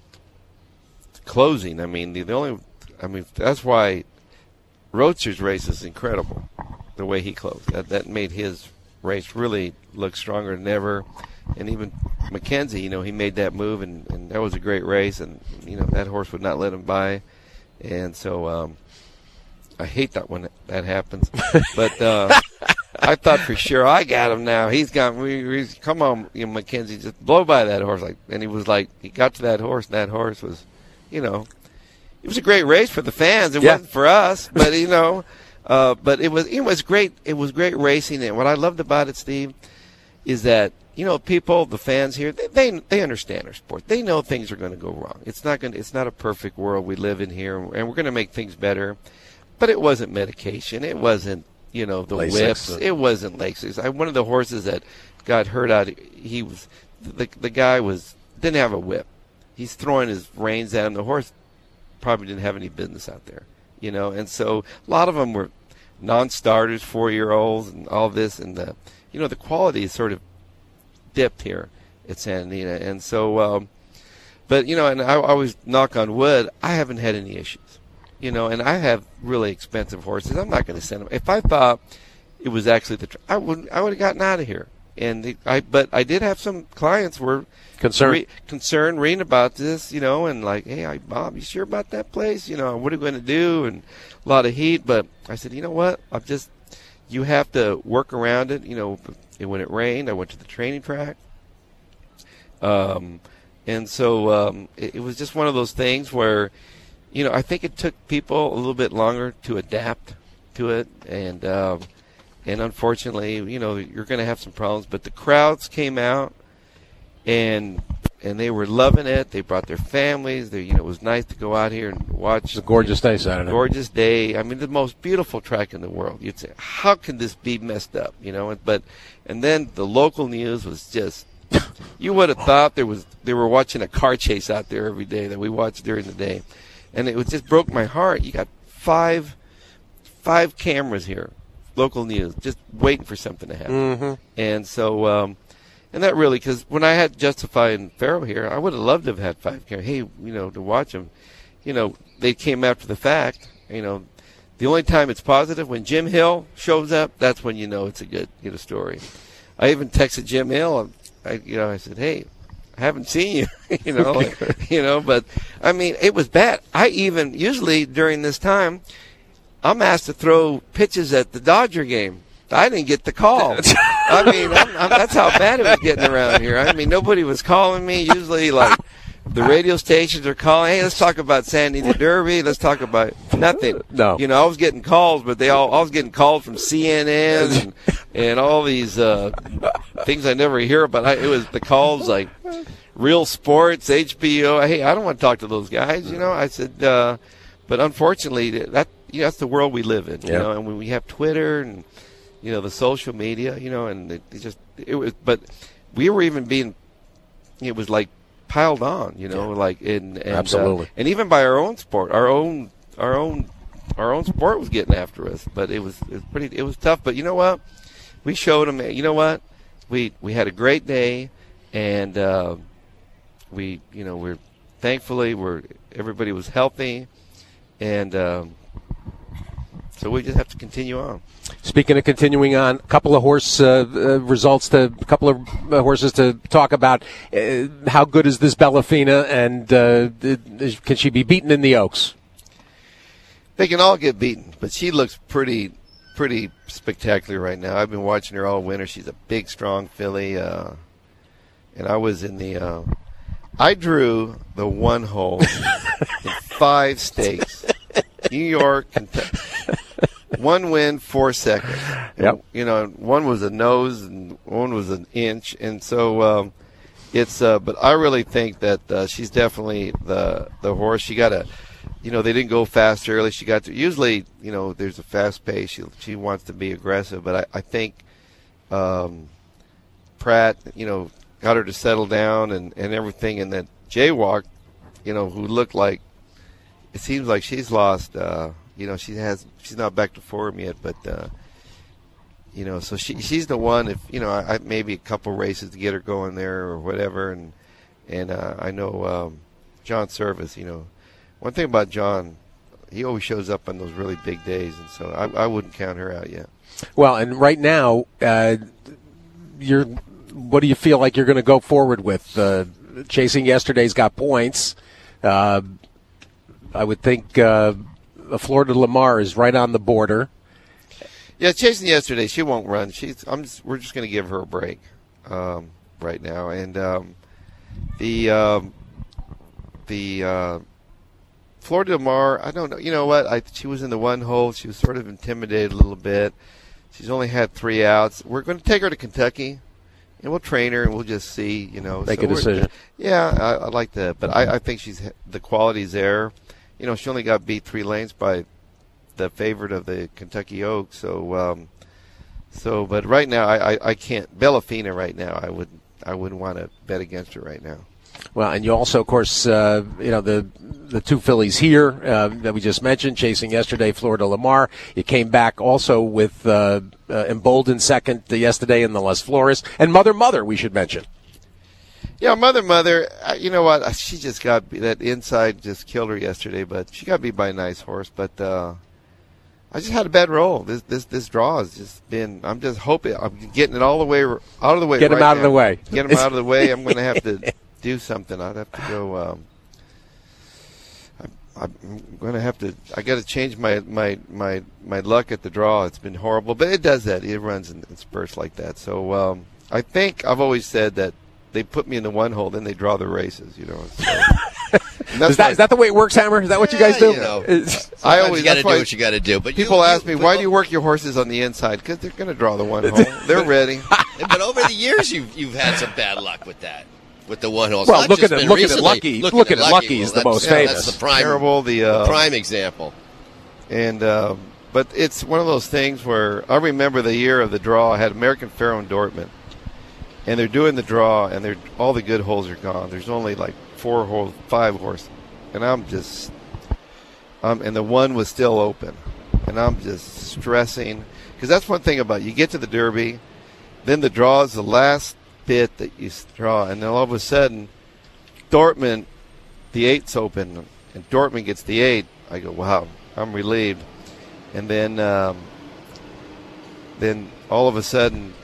closing. I mean, the, the only, I mean, that's why Roadster's race is incredible. The way he closed, that that made his race really look stronger than ever, and even Mackenzie, you know, he made that move, and, and that was a great race, and you know that horse would not let him by, and so um, I hate that when that happens. But uh, I thought for sure I got him now. He's got me. Come on, you know, Mackenzie, just blow by that horse, like, and he was like, he got to that horse, and that horse was, you know, it was a great race for the fans. It yeah. wasn't for us, but you know, uh, but it was it was great. It was great racing, and what I loved about it, Steve, is that. You know, people, the fans here, they they, they understand our sport. They know things are going to go wrong. It's not going. It's not a perfect world we live in here, and we're going to make things better. But it wasn't medication. It wasn't, you know, the Lasix. whips. It wasn't Lasix. I, one of the horses that got hurt out, he was the the guy was didn't have a whip. He's throwing his reins at him. The horse probably didn't have any business out there, you know. And so a lot of them were non-starters, four-year-olds, and all this, and the you know the quality is sort of dipped here at Santa Anita, and so um, but you know, and I always knock on wood, I haven't had any issues, you know, and I have really expensive horses. I'm not going to send them. If I thought it was actually the tr- I wouldn't I would have gotten out of here. And the, I but I did have some clients were concerned re- concerned reading about this, you know, and like, hey, I, Bob, you sure about that place? You know, what are we going to do? And a lot of heat, but I said, you know what, I'm just you have to work around it, you know. And when it rained, I went to the training track. Um, and so um, it, it was just one of those things where, you know, I think it took people a little bit longer to adapt to it. And um, and unfortunately, you know, you're going to have some problems. But the crowds came out, and and they were loving it. They brought their families. They, you know, it was nice to go out here and watch. It's a gorgeous day Saturday. Gorgeous day. I mean, the most beautiful track in the world. You'd say, how can this be messed up? You know, but and then the local news was just. You would have thought there was they were watching a car chase out there every day that we watched during the day, and it was just broke my heart. You got five five cameras here, local news, just waiting for something to happen. Mm-hmm. And so. Um, And that really, because when I had Justify and Farrell here, I would have loved to have had five cameras. Hey, you know, to watch them. You know, they came after the fact. You know, the only time it's positive, when Jim Hill shows up, that's when you know it's a good, you know, story. I even texted Jim Hill. I, you know, I said, hey, I haven't seen you, you know, like, you know, but, I mean, it was bad. I even, usually during this time, I'm asked to throw pitches at the Dodger game. I didn't get the call. I mean, I'm, I'm, that's how bad it was getting around here. I mean, nobody was calling me. Usually, like, the radio stations are calling, hey, let's talk about Santa Anita Derby. Let's talk about nothing. No. You know, I was getting calls, but they all, I was getting calls from C N N and, and all these uh, things I never hear about. I, it was the calls like Real Sports, H B O. Hey, I don't want to talk to those guys, you know. I said, uh, but unfortunately, that you know, that's the world we live in, you yeah. know, and when we have Twitter and you know, the social media, you know, and it, it just, it was, but we were even being, it was like piled on, you know, yeah. like, in, and, absolutely. Uh, and even by our own sport, our own, our own, our own sport was getting after us, but it was, it was pretty, it was tough, but you know what? We showed them, you know what? We, we had a great day, and, uh, we, you know, we're, thankfully, we're, everybody was healthy, and, um, so we just have to continue on. Speaking of continuing on, a couple of horse uh, uh, results, to a couple of uh, horses to talk about. Uh, how good is this Bellafina, and uh, can she be beaten in the Oaks? They can all get beaten, but she looks pretty, pretty spectacular right now. I've been watching her all winter. She's a big, strong filly, uh, and I was in the. Uh, I drew the one hole in five states: New York, Kentucky. One win, four seconds. Yep. You know, one was a nose and one was an inch, and so um, it's. Uh, but I really think that uh, she's definitely the the horse. She got a, you know, they didn't go fast early. She got to usually, you know, there's a fast pace. She she wants to be aggressive, but I, I think um, Pratt, you know, got her to settle down and, and everything, and that Jaywalk, you know, who looked like it seems like she's lost. Uh, You know, she has. She's not back to form yet, but uh, you know, so she she's the one. If you know, I, I maybe a couple races to get her going there or whatever, and and uh, I know um, John Service. You know, one thing about John, he always shows up on those really big days, and so I, I wouldn't count her out yet. Well, and right now, uh, you're what do you feel like you're going to go forward with? Uh, Chasing Yesterday's got points. Uh, I would think uh, Florida Lamar is right on the border. Yeah, Chasing Yesterday, she won't run. She's. I'm. Just, we're just going to give her a break um, right now. And um, the um, the uh, Florida Lamar, I don't know. You know what? I, she was in the one hole. She was sort of intimidated a little bit. She's only had three outs. We're going to take her to Kentucky, and we'll train her, and we'll just see. You know, make so a decision. Yeah, I, I like that, but I, I think she's the quality's there. You know, she only got beat three lanes by the favorite of the Kentucky Oaks. So, um, so, but right now, I, I, I can't. Bellafina right now, I would, I wouldn't want to bet against her right now. Well, and you also, of course, uh, you know, the the two fillies here uh, that we just mentioned, Chasing Yesterday, Florida Lamar. You came back also with uh, uh, Emboldened second yesterday in the Les Flores. And Mother Mother, we should mention. Yeah, Mother Mother, you know what? She just got, that inside just killed her yesterday, but she got beat by a nice horse. But uh, I just had a bad roll. This this this draw has just been, I'm just hoping, I'm getting it all the way, out of the way. Get right them out now. of the way. Get them out of the way. I'm going to have to do something. I'd have to go. Um, I'm, I'm going to have to. I got to change my, my my my luck at the draw. It's been horrible, but it does that. It runs in, in spurts like that. So um, I think I've always said that they put me in the one hole, then they draw the races. You know. So, is that is that the way it works, Hammer? Is that what yeah, you guys do? You know, I always you got to do why what you got to do. But people you, ask you, me, why do you work your horses on the inside? Because they're going to draw the one hole. They're ready. But over the years, you've you've had some bad luck with that. With the one hole. Well, look at it. Look at Lucky. Look at Lucky is the most famous. That's the prime, terrible. The, uh, the prime example. And uh, but it's one of those things where I remember the year of the draw. I had American Pharoah in Dortmund, and they're doing the draw, and they're all the good holes are gone. There's only like four holes, five holes, and I'm just, um, and the one was still open, and I'm just stressing because that's one thing about it. You get to the Derby, then the draw is the last bit that you draw, and then all of a sudden Dortmund, the eight's open, and Dortmund gets the eight. I go, wow, I'm relieved. And then um, then all of a sudden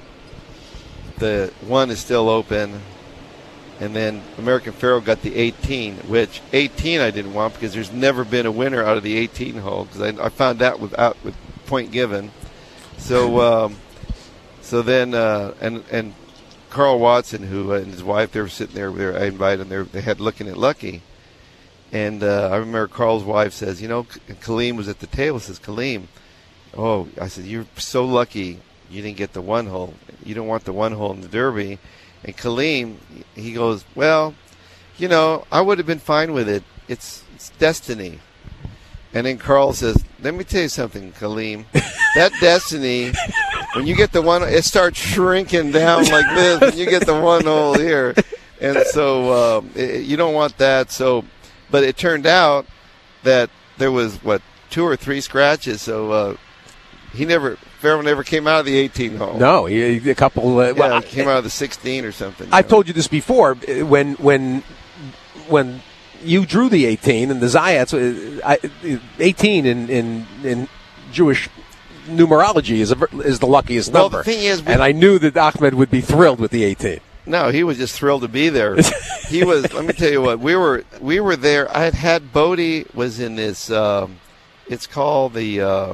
the one is still open, and then American Pharoah got the eighteen, which eighteen I didn't want because there's never been a winner out of the eighteen hole because I, I found that without with point given. So um, so then uh, and and Carl Watson, who uh, and his wife, they were sitting there. They were, I invited them. They, were, they had looking at Lucky, and uh, I remember Carl's wife says, "You know, Kaleem was at the table." Says Kaleem, "Oh," I said, "You're so lucky you didn't get the one hole. You don't want the one hole in the Derby." And Kaleem, he goes, "Well, you know, I would have been fine with it. It's it's destiny." And then Carl says, "Let me tell you something, Kaleem. That destiny." When you get the one, it starts shrinking down like this. When you get the one hole here, and so um, it, you don't want that. So, but it turned out that there was what two or three scratches. So uh, he never, Pharoah never came out of the eighteen hole. No, he, a couple. Uh, yeah, well, he came out of the sixteen or something. I've know? told you this before. When when when you drew the eighteen and the Zayats, uh, eighteen in in in Jewish numerology is a, is the luckiest well, number. The thing is, we, and I knew that Ahmed would be thrilled with the eighteen. No, he was just thrilled to be there. He was. Let me tell you what. We were we were there. I had had Bodie was in this. Um, it's called the, uh,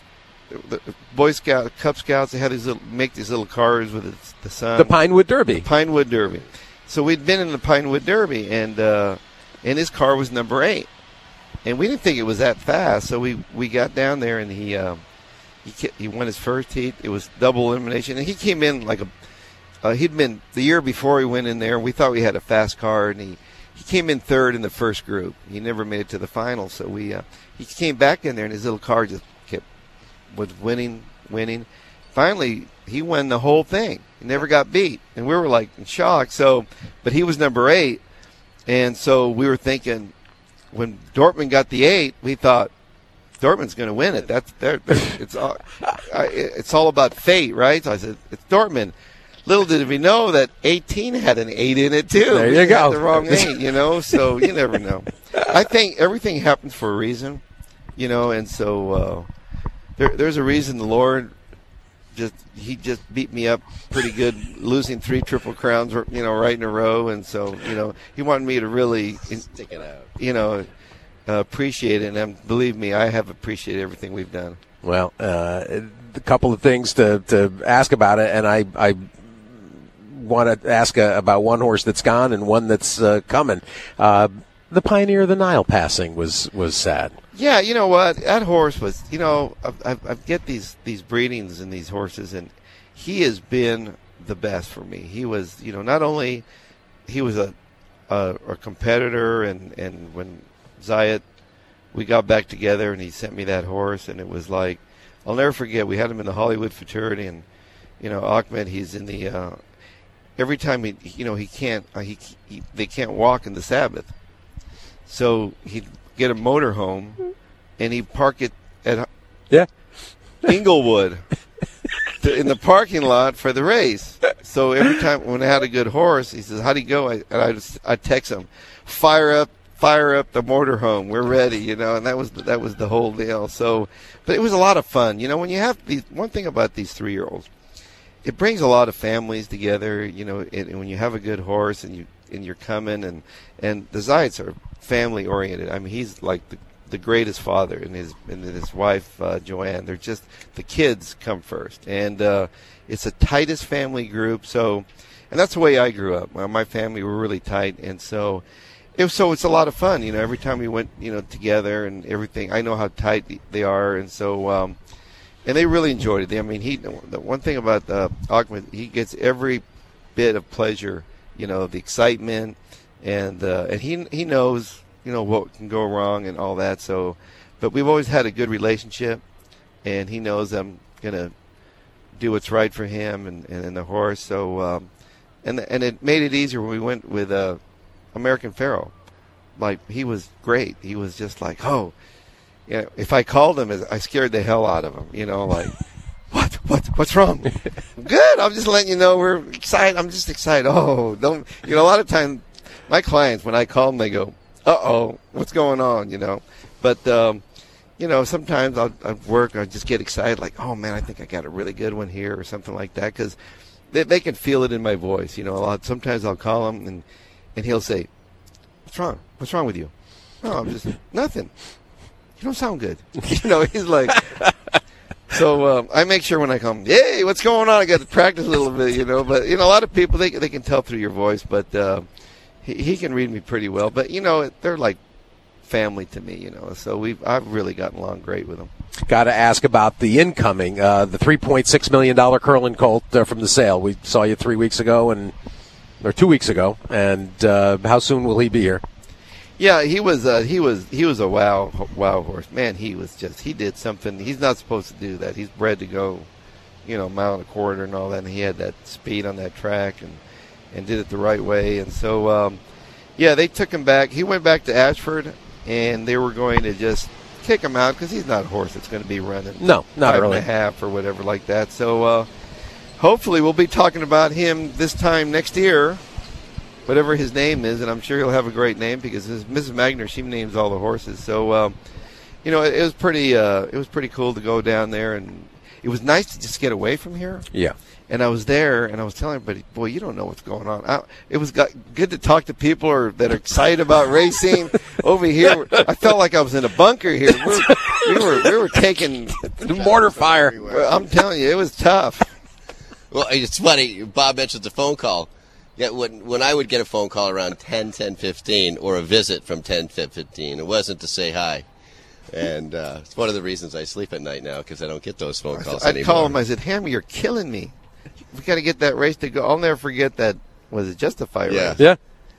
the Boy Scout Cub Scouts. They had these little make these little cars with the, the sun. The Pinewood Derby. The Pinewood Derby. So we'd been in the Pinewood Derby, and uh, and his car was number eight, and we didn't think it was that fast. So we, we got down there, and he. Um, He, he won his first heat. It was double elimination, and he came in like a. Uh, he'd been the year before he went in there. We thought we had a fast car, and he, he came in third in the first group. He never made it to the final, so we uh, he came back in there, and his little car just kept was winning, winning. Finally, he won the whole thing. He never got beat, and we were like in shock. So, but he was number eight, and so we were thinking when Dortmund got the eight, we thought. Dortmund's going to win it. That's they're, they're, it's all I, it's all about fate, right? So I said it's Dortmund. Little did we know that eighteen had an eight in it too. There we you had go. The wrong eight, you know. So you never know. I think everything happens for a reason, you know, and so uh, there, there's a reason the Lord just he just beat me up pretty good, losing three Triple Crowns, you know, right in a row, and so you know he wanted me to really stick it out, you know, uh, appreciate it. And believe me, I have appreciated everything we've done. Well, uh, a couple of things to, to ask about it, and I, I want to ask uh, about one horse that's gone and one that's uh, coming. Uh, the Pioneer of the Nile passing was, was sad. Yeah, you know what? That horse was, you know, I, I, I get these, these breedings and these horses, and he has been the best for me. He was, you know, not only he was a, a, a competitor, and, and when Zayat, we got back together and he sent me that horse, and it was like, I'll never forget, we had him in the Hollywood fraternity, and, you know, Ahmed, he's in the, uh, every time he, you know, he can't, uh, he, he, they can't walk in the Sabbath. So he'd get a motorhome and he'd park it at yeah. Inglewood to, in the parking lot for the race. So every time when I had a good horse, he says, how'd he go? I, and I just, I text him, fire up, fire up the motorhome. We're ready, you know, and that was, that was the whole deal. So, but it was a lot of fun. You know, when you have these, one thing about these three-year-olds, it brings a lot of families together, you know, and, and when you have a good horse and you, and you're coming, and, and the Zayats are family oriented. I mean, he's like the, the greatest father, and his, and his wife, uh, Joanne, they're just, the kids come first. And, uh, it's the tightest family group. So, and that's the way I grew up. My family were really tight. And so, it was, so it's a lot of fun, you know, every time we went, you know, together and everything. I know how tight they are. And so, um, and they really enjoyed it. I mean, he, the one thing about, uh, Ahmed, he gets every bit of pleasure, you know, the excitement, and, uh, and he, he knows, you know, what can go wrong and all that. So, but we've always had a good relationship, and he knows I'm going to do what's right for him and, and, and the horse. So, um, and, and it made it easier when we went with, uh, American Pharoah. Like, he was great. He was just like, oh, you know, if I called him, I scared the hell out of him, you know, like, what, what, what's wrong? Good. I'm just letting you know we're excited. I'm just excited. Oh, don't, you know, a lot of times my clients, when I call them, they go, uh-oh, what's going on, you know? But, um, you know, sometimes I'll, I'll work, I'll just get excited, like, oh, man, I think I got a really good one here or something like that, because they, they can feel it in my voice, you know. A lot, sometimes I'll call him, and, and he'll say, what's wrong? What's wrong with you? No, I'm just, nothing. You don't sound good. You know, he's like, so um, I make sure when I come, hey, what's going on? I got to practice a little bit, you know. But, you know, a lot of people, they they can tell through your voice, but uh, he, he can read me pretty well. But, you know, they're like family to me, you know. So we've I've really gotten along great with them. Got to ask about the incoming, uh, the three point six million dollars Curlin Colt uh, from the sale. We saw you three weeks ago, and or two weeks ago, and uh, how soon will he be here? Yeah, he was uh, he was he was a wow wow horse. Man, he was just he did something. He's not supposed to do that. He's bred to go, you know, mile and a quarter and all that. And he had that speed on that track, and and did it the right way. And so, um, yeah, they took him back. He went back to Ashford, and they were going to just kick him out because he's not a horse that's going to be running no, not five really. and a half or whatever like that. So uh, hopefully we'll be talking about him this time next year, whatever his name is, and I'm sure he'll have a great name because his, Missus Magner, she names all the horses. So, um, you know, it, it was pretty. Uh, it was pretty cool to go down there, and it was nice to just get away from here. Yeah. And I was there, and I was telling everybody, boy, you don't know what's going on. I, it was got, good to talk to people or, that are excited about racing. Over here, I felt like I was in a bunker here. We were, we were, we were taking mortar fire. I'm telling you, it was tough. Well, it's funny. Bob mentioned the phone call. Yeah, when when I would get a phone call around ten, ten fifteen, or a visit from ten fifteen, it wasn't to say hi. And uh, it's one of the reasons I sleep at night now, because I don't get those phone calls I'd anymore. call him. I said, Hammer, you're killing me. We got to get that race to go. I'll never forget that. Was it Justify Yeah. race? Yeah.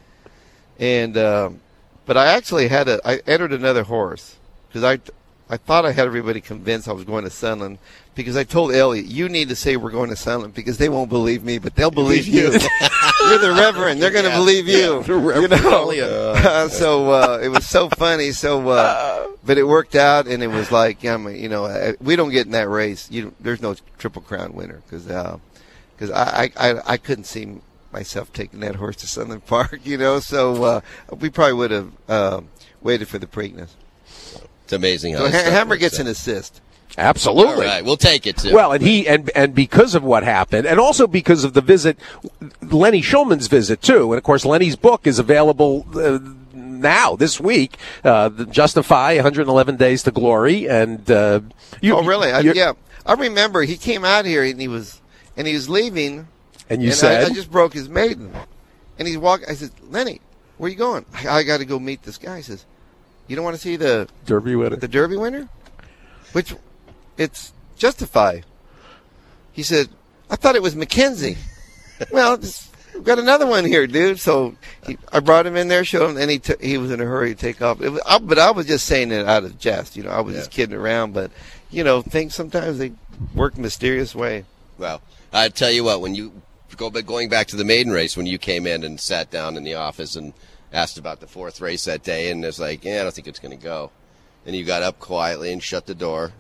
And um, but I actually had a. I entered another horse because I, I thought I had everybody convinced I was going to Sunland, because I told Elliot, you need to say we're going to Sunland because they won't believe me, but they'll believe you. You're the Reverend. They're going to Yeah. believe you. Yeah. You know. Elliot. Uh, so uh, it was so funny. So, uh, but it worked out, and it was like, yeah, I mean, you know, uh, we don't get in that race. You, there's no Triple Crown winner because because I, I I couldn't see myself taking that horse to Sunland Park. You know, so uh, we probably would have uh, waited for the Preakness. It's amazing how So this ha- stuff Hammer works gets out. an assist. Absolutely. All right, we'll take it, too. Well, and he and and because of what happened, and also because of the visit, Lenny Schulman's visit, too. And, of course, Lenny's book is available uh, now, this week, uh, Justify, one hundred eleven Days to Glory. And uh, you, Oh, really? I, yeah. I remember he came out here, and he was and he was leaving. And you and said? I, I just broke his maiden. And he's walking. I said, Lenny, where are you going? I, I got to go meet this guy. He says, you don't want to see the Derby winner? The Derby winner? Which, it's Justify. He said, I thought it was Mackenzie. Well, this, we've got another one here, dude. So he, I brought him in there, showed him, and he t- he was in a hurry to take off. It was, I, but I was just saying it out of jest. You know, I was yeah. just kidding around. But, you know, things sometimes they work in a mysterious way. Well, I tell you what, when you go going back to the maiden race, when you came in and sat down in the office and asked about the fourth race that day, and it's like, yeah, I don't think it's going to go. And you got up quietly and shut the door,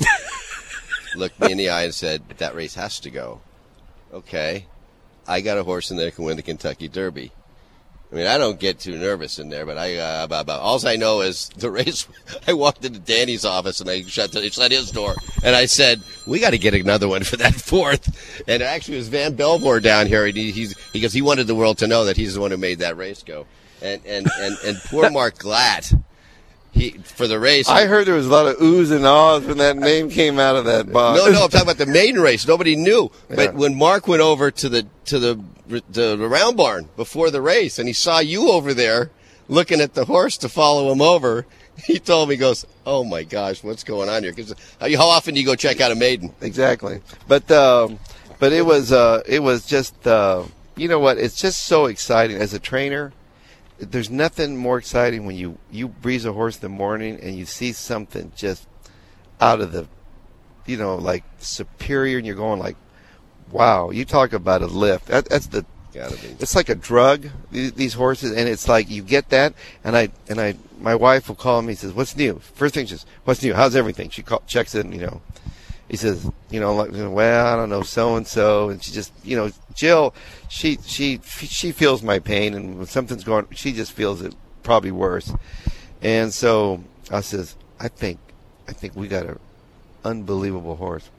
looked me in the eye and said, that race has to go. Okay. I got a horse in there that can win the Kentucky Derby. I mean, I don't get too nervous in there, but I uh, about, about all I know is the race. I walked into Danny's office and I shut, the, shut his door, and I said, "We got to get another one for that fourth." And actually, it was Van Belvoor down here. And he, he's because he wanted the world to know that he's the one who made that race go. And and and, and poor Mark Glatt. He, for the race. I heard there was a lot of oohs and ahs when that name came out of that box. No, no, I'm talking about the maiden race. Nobody knew. Yeah. But when Mark went over to the to the, the the round barn before the race, and he saw you over there looking at the horse to follow him over, he told me, he goes, "Oh my gosh, what's going on here?" Because how often do you go check out a maiden? Exactly. But um, but it was uh, it was just uh, you know what? It's just so exciting as a trainer. There's nothing more exciting when you, you breeze a horse in the morning and you see something just out of the, you know, like superior, and you're going like, wow, you talk about a lift. That, that's the, Gotta be. It's like a drug, these, these horses, and it's like you get that, and I, and I, my wife will call me and says, what's new? First thing she says, what's new? How's everything? She call, checks in, you know. He says, you know, like, well, I don't know, so and so, and she just, you know, Jill, she she she feels my pain, and when something's going, she just feels it probably worse. And so I says, I think, I think we got an unbelievable horse.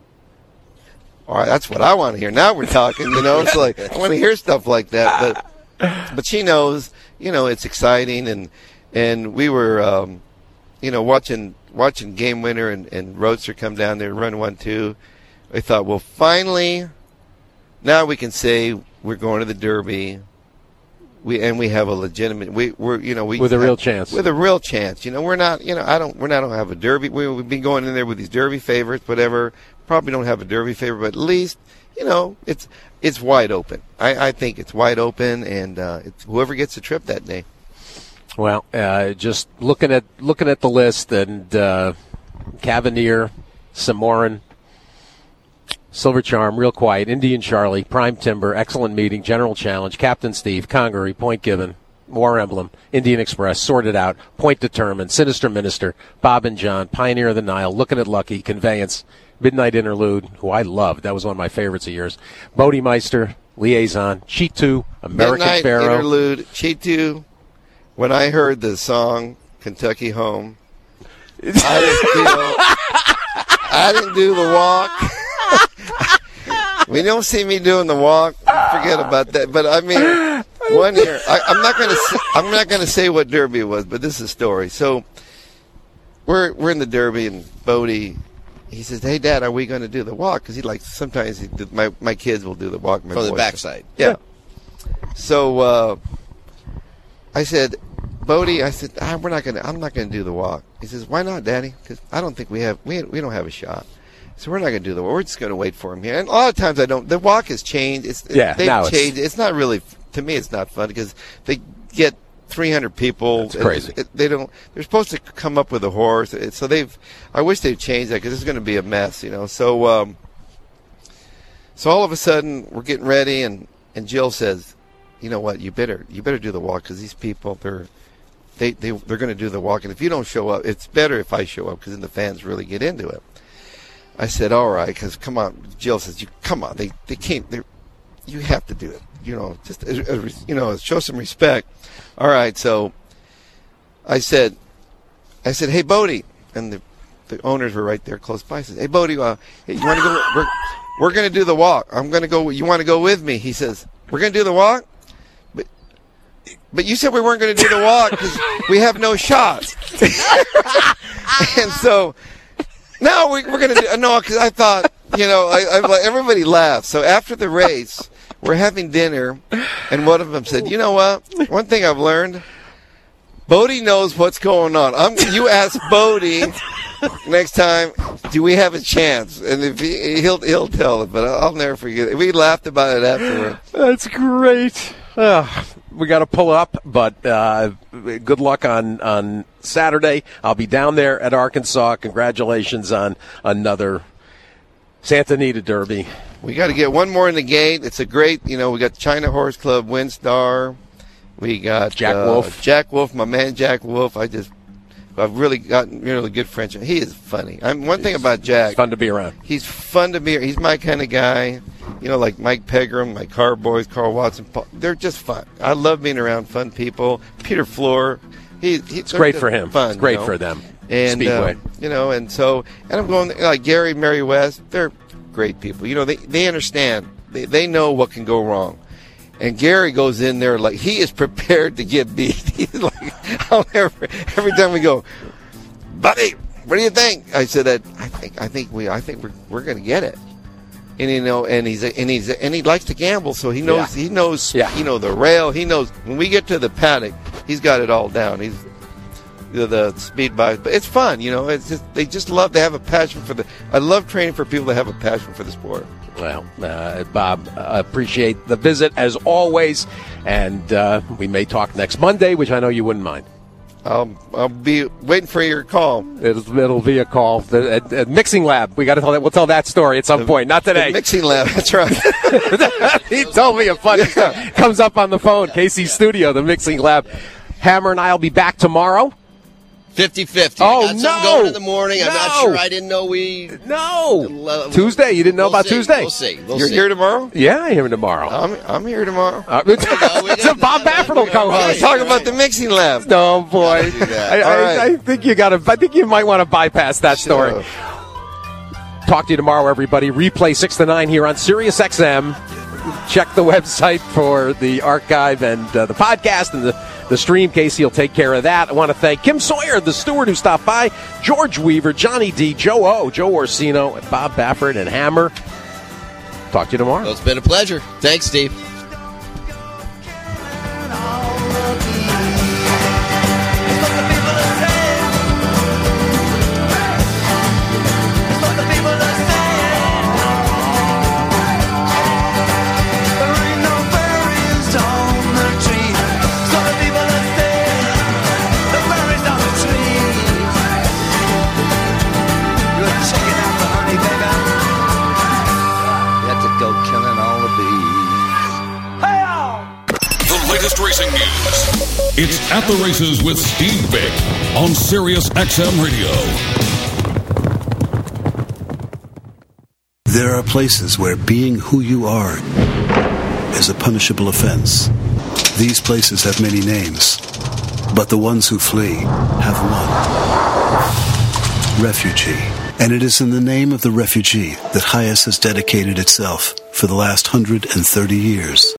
All right, that's what I want to hear. Now we're talking, you know. It's like I want to hear stuff like that, but but she knows, you know, it's exciting, and and we were, um, you know, watching. Watching Game Winner and, and Roadster come down there, run one, two, I thought, well, finally, now we can say we're going to the Derby, we and we have a legitimate, we, we're, you know, we with a have, real chance, with a real chance. You know, we're not, you know, I don't, we're not don't have a Derby. We, we've been going in there with these Derby favorites, whatever. Probably don't have a Derby favorite, but at least, you know, it's it's wide open. I, I think it's wide open, and uh, it's whoever gets the trip that day. Well, uh, just looking at looking at the list, and uh, Cavalier, Samoran, Silver Charm, Real Quiet, Indian Charlie, Prime Timber, Excellent Meeting, General Challenge, Captain Steve, Congaree, Point Given, War Emblem, Indian Express, Sorted Out, Point Determined, Sinister Minister, Bob and John, Pioneer of the Nile, Looking at Lucky, Conveyance, Midnight Interlude, who I loved. That was one of my favorites of yours. Bodemeister, Liaison, Cheat-two, American Midnight Pharaoh. Interlude, Cheat-two. When I heard the song Kentucky Home, I didn't feel, I didn't do the walk. We don't see me doing the walk. Forget about that. But I mean, one year, I, I'm not going to, I'm not going to say what Derby it was, but this is a story. So we're we're in the Derby, and Bodie, he says, "Hey, Dad, are we going to do the walk?" Because he likes sometimes he, my my kids will do the walk. My From the boys. backside. Yeah. So uh, I said, Bodie, I said, ah, we're not gonna. I'm not gonna do the walk. He says, "Why not, Daddy?" Because I don't think we have. We we don't have a shot. So we're not gonna do the walk. We're just gonna wait for him here. And a lot of times I don't. The walk has changed. It's Yeah, they've now it's- changed. It's not really, to me. It's not fun because they get three hundred people. It's crazy. It, it, they don't. They're supposed to come up with a horse. It, so they've. I wish they'd changed that because it's going to be a mess, you know. So um. So all of a sudden we're getting ready, and and Jill says, "You know what? You better you better do the walk because these people they're." They, they, they're going to do the walk, and if you don't show up, it's better if I show up because then the fans really get into it. I said, all right, because come on. Jill says, "You come on. They they can't. They you have to do it. You know, just uh, uh, you know, show some respect." All right, so I said, I said, "Hey, Bodie," and the the owners were right there close by. He says, "Hey, Bodie, uh, hey, you want to go? We're, we're going to do the walk. I'm going to go. You want to go with me?" He says, "We're going to do the walk, but but you said we weren't going to do the walk because we have no shot." And so no, we, we're going to do no because I thought, you know, I, I, everybody laughed. So after the race, we're having dinner, and one of them said, "You know what? One thing I've learned." Bodie knows what's going on. I'm, you ask Bodie next time, do we have a chance? And if he, he'll he'll tell it, but I'll never forget it. We laughed about it afterward. That's great. Uh, we got to pull up, but uh, good luck on, on Saturday. I'll be down there at Arkansas. Congratulations on another Santa Anita Derby. We got to get one more in the gate. It's a great, you know, we got China Horse Club, Windstar. We got Jack uh, Wolf. Jack Wolf, my man Jack Wolf. I just, I've really gotten really good friendship. He is funny. I'm one thing about Jack. Fun to be around. He's fun to be. He's my kind of guy. You know, like Mike Pegram, my car boys, Carl Watson. Paul, they're just fun. I love being around fun people. Peter Floor. He, he, it's great for him. Fun, it's great you know? for them. And Speedway. Uh, you know, and so, and I'm going like Gary, Mary West. They're great people. You know, they they understand. They they know what can go wrong. And Gary goes in there like he is prepared to get beat. He's like, I'll never, every time we go, buddy, what do you think? I said that I think I think we I think we're we're gonna get it. And you know, and he's and he's and he likes to gamble, so he knows yeah. he knows yeah. you know the rail. He knows when we get to the paddock, he's got it all down. He's the, the speed by, but it's fun. You know, it's just they just love to have a passion for the. I love training for people that have a passion for the sport. Well, uh, Bob, uh, appreciate the visit as always, and uh, we may talk next Monday, which I know you wouldn't mind. I'll I'll be waiting for your call. It'll, it'll be a call. The, at, at Mixing Lab, we got to tell that. We'll tell that story at some the, point. Not today. The Mixing Lab, that's right. He told me a funny yeah. comes up on the phone. Casey's studio, the Mixing Lab. Hammer and I'll be back tomorrow. fifty-fifty. Oh, I got no. going in the morning. I'm no. not sure. I didn't know we... No. Tuesday. You didn't know we'll about see. Tuesday? We'll see. We'll You're see. here tomorrow? Yeah, I'm here tomorrow. I'm, I'm here tomorrow. Uh, no, so Bob Baffert will co-host. Let's talk about the Mixing Lab. No, boy. I, I, right. I think you got to. I think you might want to bypass that story. Sure. Talk to you tomorrow, everybody. Replay six to nine here on Sirius X M. Check the website for the archive and uh, the podcast and the, the stream. Casey will take care of that. I want to thank Kim Sawyer, the steward who stopped by, George Weaver, Johnny D, Joe O, Joe Orsino, and Bob Baffert and Hammer. Talk to you tomorrow. Well, it's been a pleasure. Thanks, Steve. Racing news. It's At the Races with Steve Bick on Sirius X M Radio. There are places where being who you are is a punishable offense. These places have many names, but the ones who flee have one. Refugee. And it is in the name of the refugee that Hayes has dedicated itself for the last one hundred thirty years.